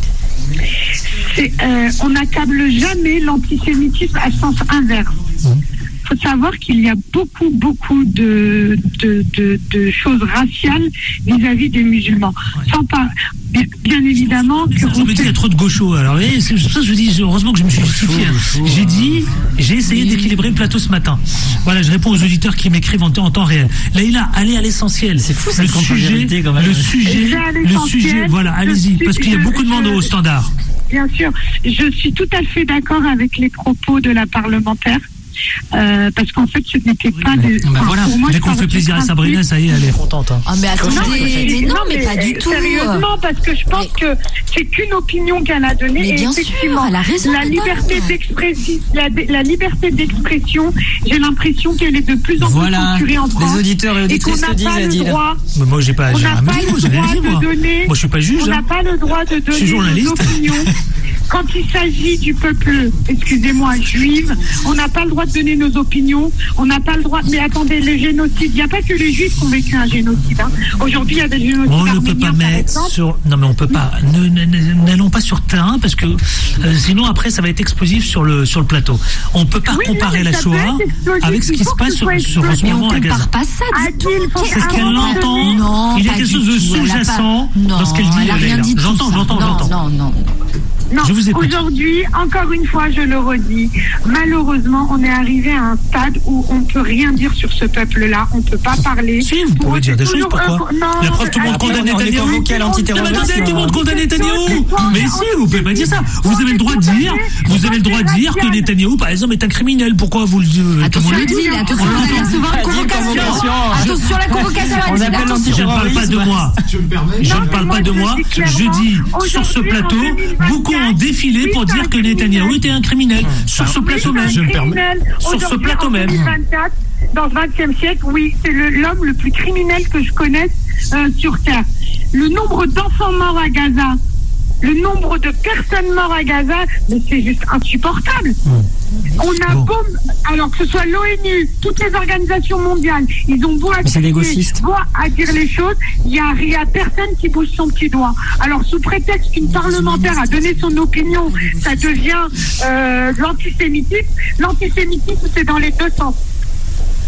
C'est, euh, on n'accable jamais l'antisémitisme à sens inverse. Mmh. Il faut savoir qu'il y a beaucoup, beaucoup de, de, de, de choses raciales vis-à-vis des musulmans. Sans pas, bien, bien évidemment... Que vous me dites qu'il y a trop de gauchos. Alors, vous voyez, c'est ça que je dis, heureusement que je me suis justifié. J'ai dit, j'ai essayé d'équilibrer le plateau ce matin. Voilà, je réponds aux auditeurs qui m'écrivent en, en temps réel. Leïla, allez à l'essentiel. C'est fou, ça, le sujet, quand même. Le sujet, le sujet, voilà, allez-y, parce qu'il y a beaucoup de monde au standard. Bien sûr, je suis tout à fait d'accord avec les propos de la parlementaire. Euh, parce qu'en fait ce n'était pas oui, de bah voilà. Moi, dès qu'on fait plaisir à Sabrina, ça y est, elle est contente hein. Ah mais attendez, non mais, non, mais, mais pas du tout sérieusement, parce que je pense mais... que c'est qu'une opinion qu'elle a donnée mais et bien effectivement sûr, elle a raison, la liberté d'expression la, la liberté d'expression j'ai l'impression qu'elle est de plus en voilà. plus censurée en France les auditeurs et auditrices et se disent le droit, mais moi j'ai pas on n'a pas dit, le droit dit, moi. de donner moi je suis pas juge on n'a hein. pas le droit de donner nos opinions quand il s'agit du peuple, excusez-moi, juif, on n'a pas le droit de donner nos opinions, on n'a pas le droit... Mais attendez, le génocide, il n'y a pas que les juifs qui ont vécu un génocide. Hein. Aujourd'hui, il y a des génocides on ne peut pas mettre sur... Non, mais on peut pas... Ne, ne, n'allons pas sur terrain, parce que euh, sinon, après, ça va être explosif sur le, sur le plateau. On ne peut pas oui, comparer la Shoah avec ce qui se passe sur, sur, en ce moment à Gaza. Mais on ne compare pas ça du tout. C'est ce qu'elle entend. Non, il y a quelque chose de sous-jacent dans ce qu'elle dit. J'entends, j'entends, j'entends. Non, non, non. Non, aujourd'hui, encore une fois, je le redis, malheureusement, on est arrivé à un stade où on ne peut rien dire sur ce peuple-là, on ne peut pas parler. Si, vous pouvez dire des choses, pourquoi un... Non, la preuve, tout le monde condamne Netanyahou. Tout le monde condamne Netanyahou. Mais si, vous pouvez pas dire ça. Vous avez le droit de dire, vous avez le droit de dire que Netanyahou, par exemple, est un criminel. Pourquoi vous le dites? Attention, attention, on va recevoir une convocation. Attention, la convocation. Je ne parle pas de moi. Je ne parle pas de moi. Je dis, sur ce plateau, beaucoup ont défilé pour dire que Netanyahou était un criminel. Sur ce plateau même, je me permets. Sur ce plateau même. Dans le vingtième siècle, oui, c'est le, l'homme le plus criminel que je connaisse euh, sur Terre. Le nombre d'enfants morts à Gaza, le nombre de personnes mortes à Gaza, mais c'est juste insupportable. Mmh. On a bon. beau, alors que ce soit l'ONU, toutes les organisations mondiales, ils ont beau à dire, beau à dire les choses, il n'y a, a personne qui bouge son petit doigt. Alors sous prétexte qu'une parlementaire a donné son opinion, ça devient euh, l'antisémitisme. L'antisémitisme, c'est dans les deux sens.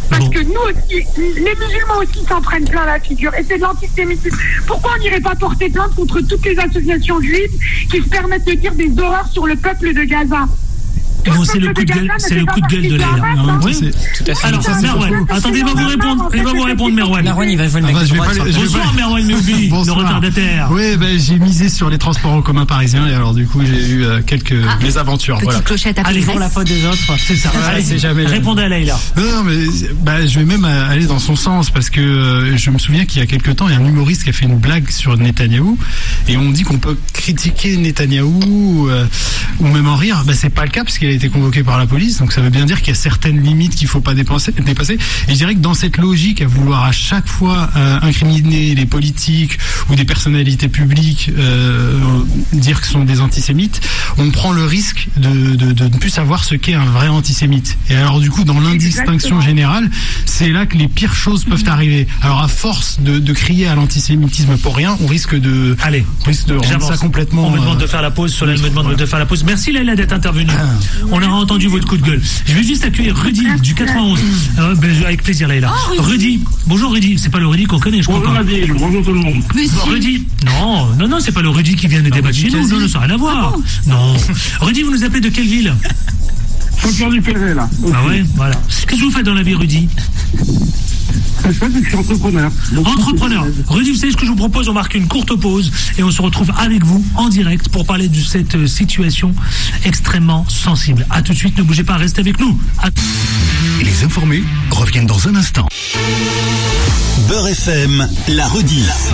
Parce bon. que nous aussi, les musulmans aussi s'en prennent plein la figure. Et c'est de l'antisémitisme. Pourquoi on n'irait pas porter plainte contre toutes les associations juives qui se permettent de dire des horreurs sur le peuple de Gaza? Bon, c'est le coup de gueule, c'est le coup de gueule de Leïla. Hein. Oui, tout à fait. Alors, Merwan, attendez, il va vous répondre, il va vous répondre, Merwan. Merwan, il va jouer le mec. Bonsoir, Merwan Meubi, le retardataire. Oui, ben, j'ai misé sur les transports en commun parisiens et alors, du coup, j'ai eu euh, quelques ah, mésaventures. Petite voilà. clochette à Allez, pour la faute des autres, c'est ça. Ouais, allez, c'est jamais répondez à Leïla. Non, non, mais bah, je vais même aller dans son sens parce que euh, je me souviens qu'il y a quelques temps, il y a un humoriste qui a fait une blague sur Netanyahou et on dit qu'on peut critiquer Netanyahou euh, ou même en rire. Bah, c'est pas le cas parce qu'il a été convoqué par la police. Donc ça veut bien dire qu'il y a certaines limites qu'il faut pas dépasser, dépasser. Et je dirais que dans cette logique à vouloir à chaque fois euh, incriminer les politiques ou des personnalités publiques, euh, dire que ce sont des antisémites, on prend le risque de, de, de ne plus savoir ce qu'est un vrai antisémite. Et alors du coup, dans l'indistinction générale, c'est là que les pires choses peuvent arriver. Alors à force de, de crier à l'antisémitisme pour rien, on risque de, allez, on risque de rendre ça complètement. On me demande euh, de faire la pause. Solène me demande voilà. de faire la pause. Merci Leïla d'être intervenue. Ah. On aura entendu votre coup de gueule. Je vais juste accueillir Rudy du quatre-vingt-onze. Euh, ben, avec plaisir, Leïla. Oh, Rudy. Bonjour Rudy. C'est pas le Rudy qu'on connaît, je crois bonjour, pas. Adil. Bonjour tout le monde. Bon, Rudy. Non, non, non, c'est pas le Rudy qui vient de débattre chez nous. Non, non, ça n'a rien à voir. Ah bon non. Rudy, vous nous appelez de quelle ville? Saint-Pierre du Perret, là. Okay. Ah ouais, voilà. Qu'est-ce que vous faites dans la vie, Rudy? Je fais, je suis entrepreneur. Donc, entrepreneur. Rudy, vous savez ce que je vous propose? On marque une courte pause et on se retrouve avec vous en direct pour parler de cette situation extrêmement sensible. À tout de suite, ne bougez pas, restez avec nous. À... Les informés reviennent dans un instant. Beurre F M, la rediff.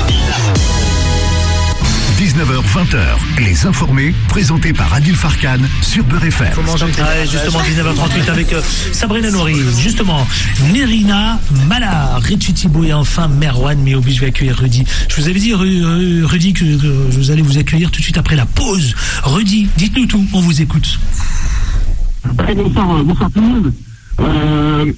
dix-neuf heures vingt, les informés, présentés par Adil Farkan sur Beurre F M. Ah, justement, dix-neuf heures trente-huit avec euh, Sabrina Nouri, justement, Nerina Mala, Retutibo et enfin Merwan Meubi. Je vais accueillir Rudy. Je vous avais dit, Rudy, que, que vous allez vous accueillir tout de suite après la pause. Rudy, dites-nous tout, on vous écoute. Bonsoir, bonsoir tout le monde. Euh,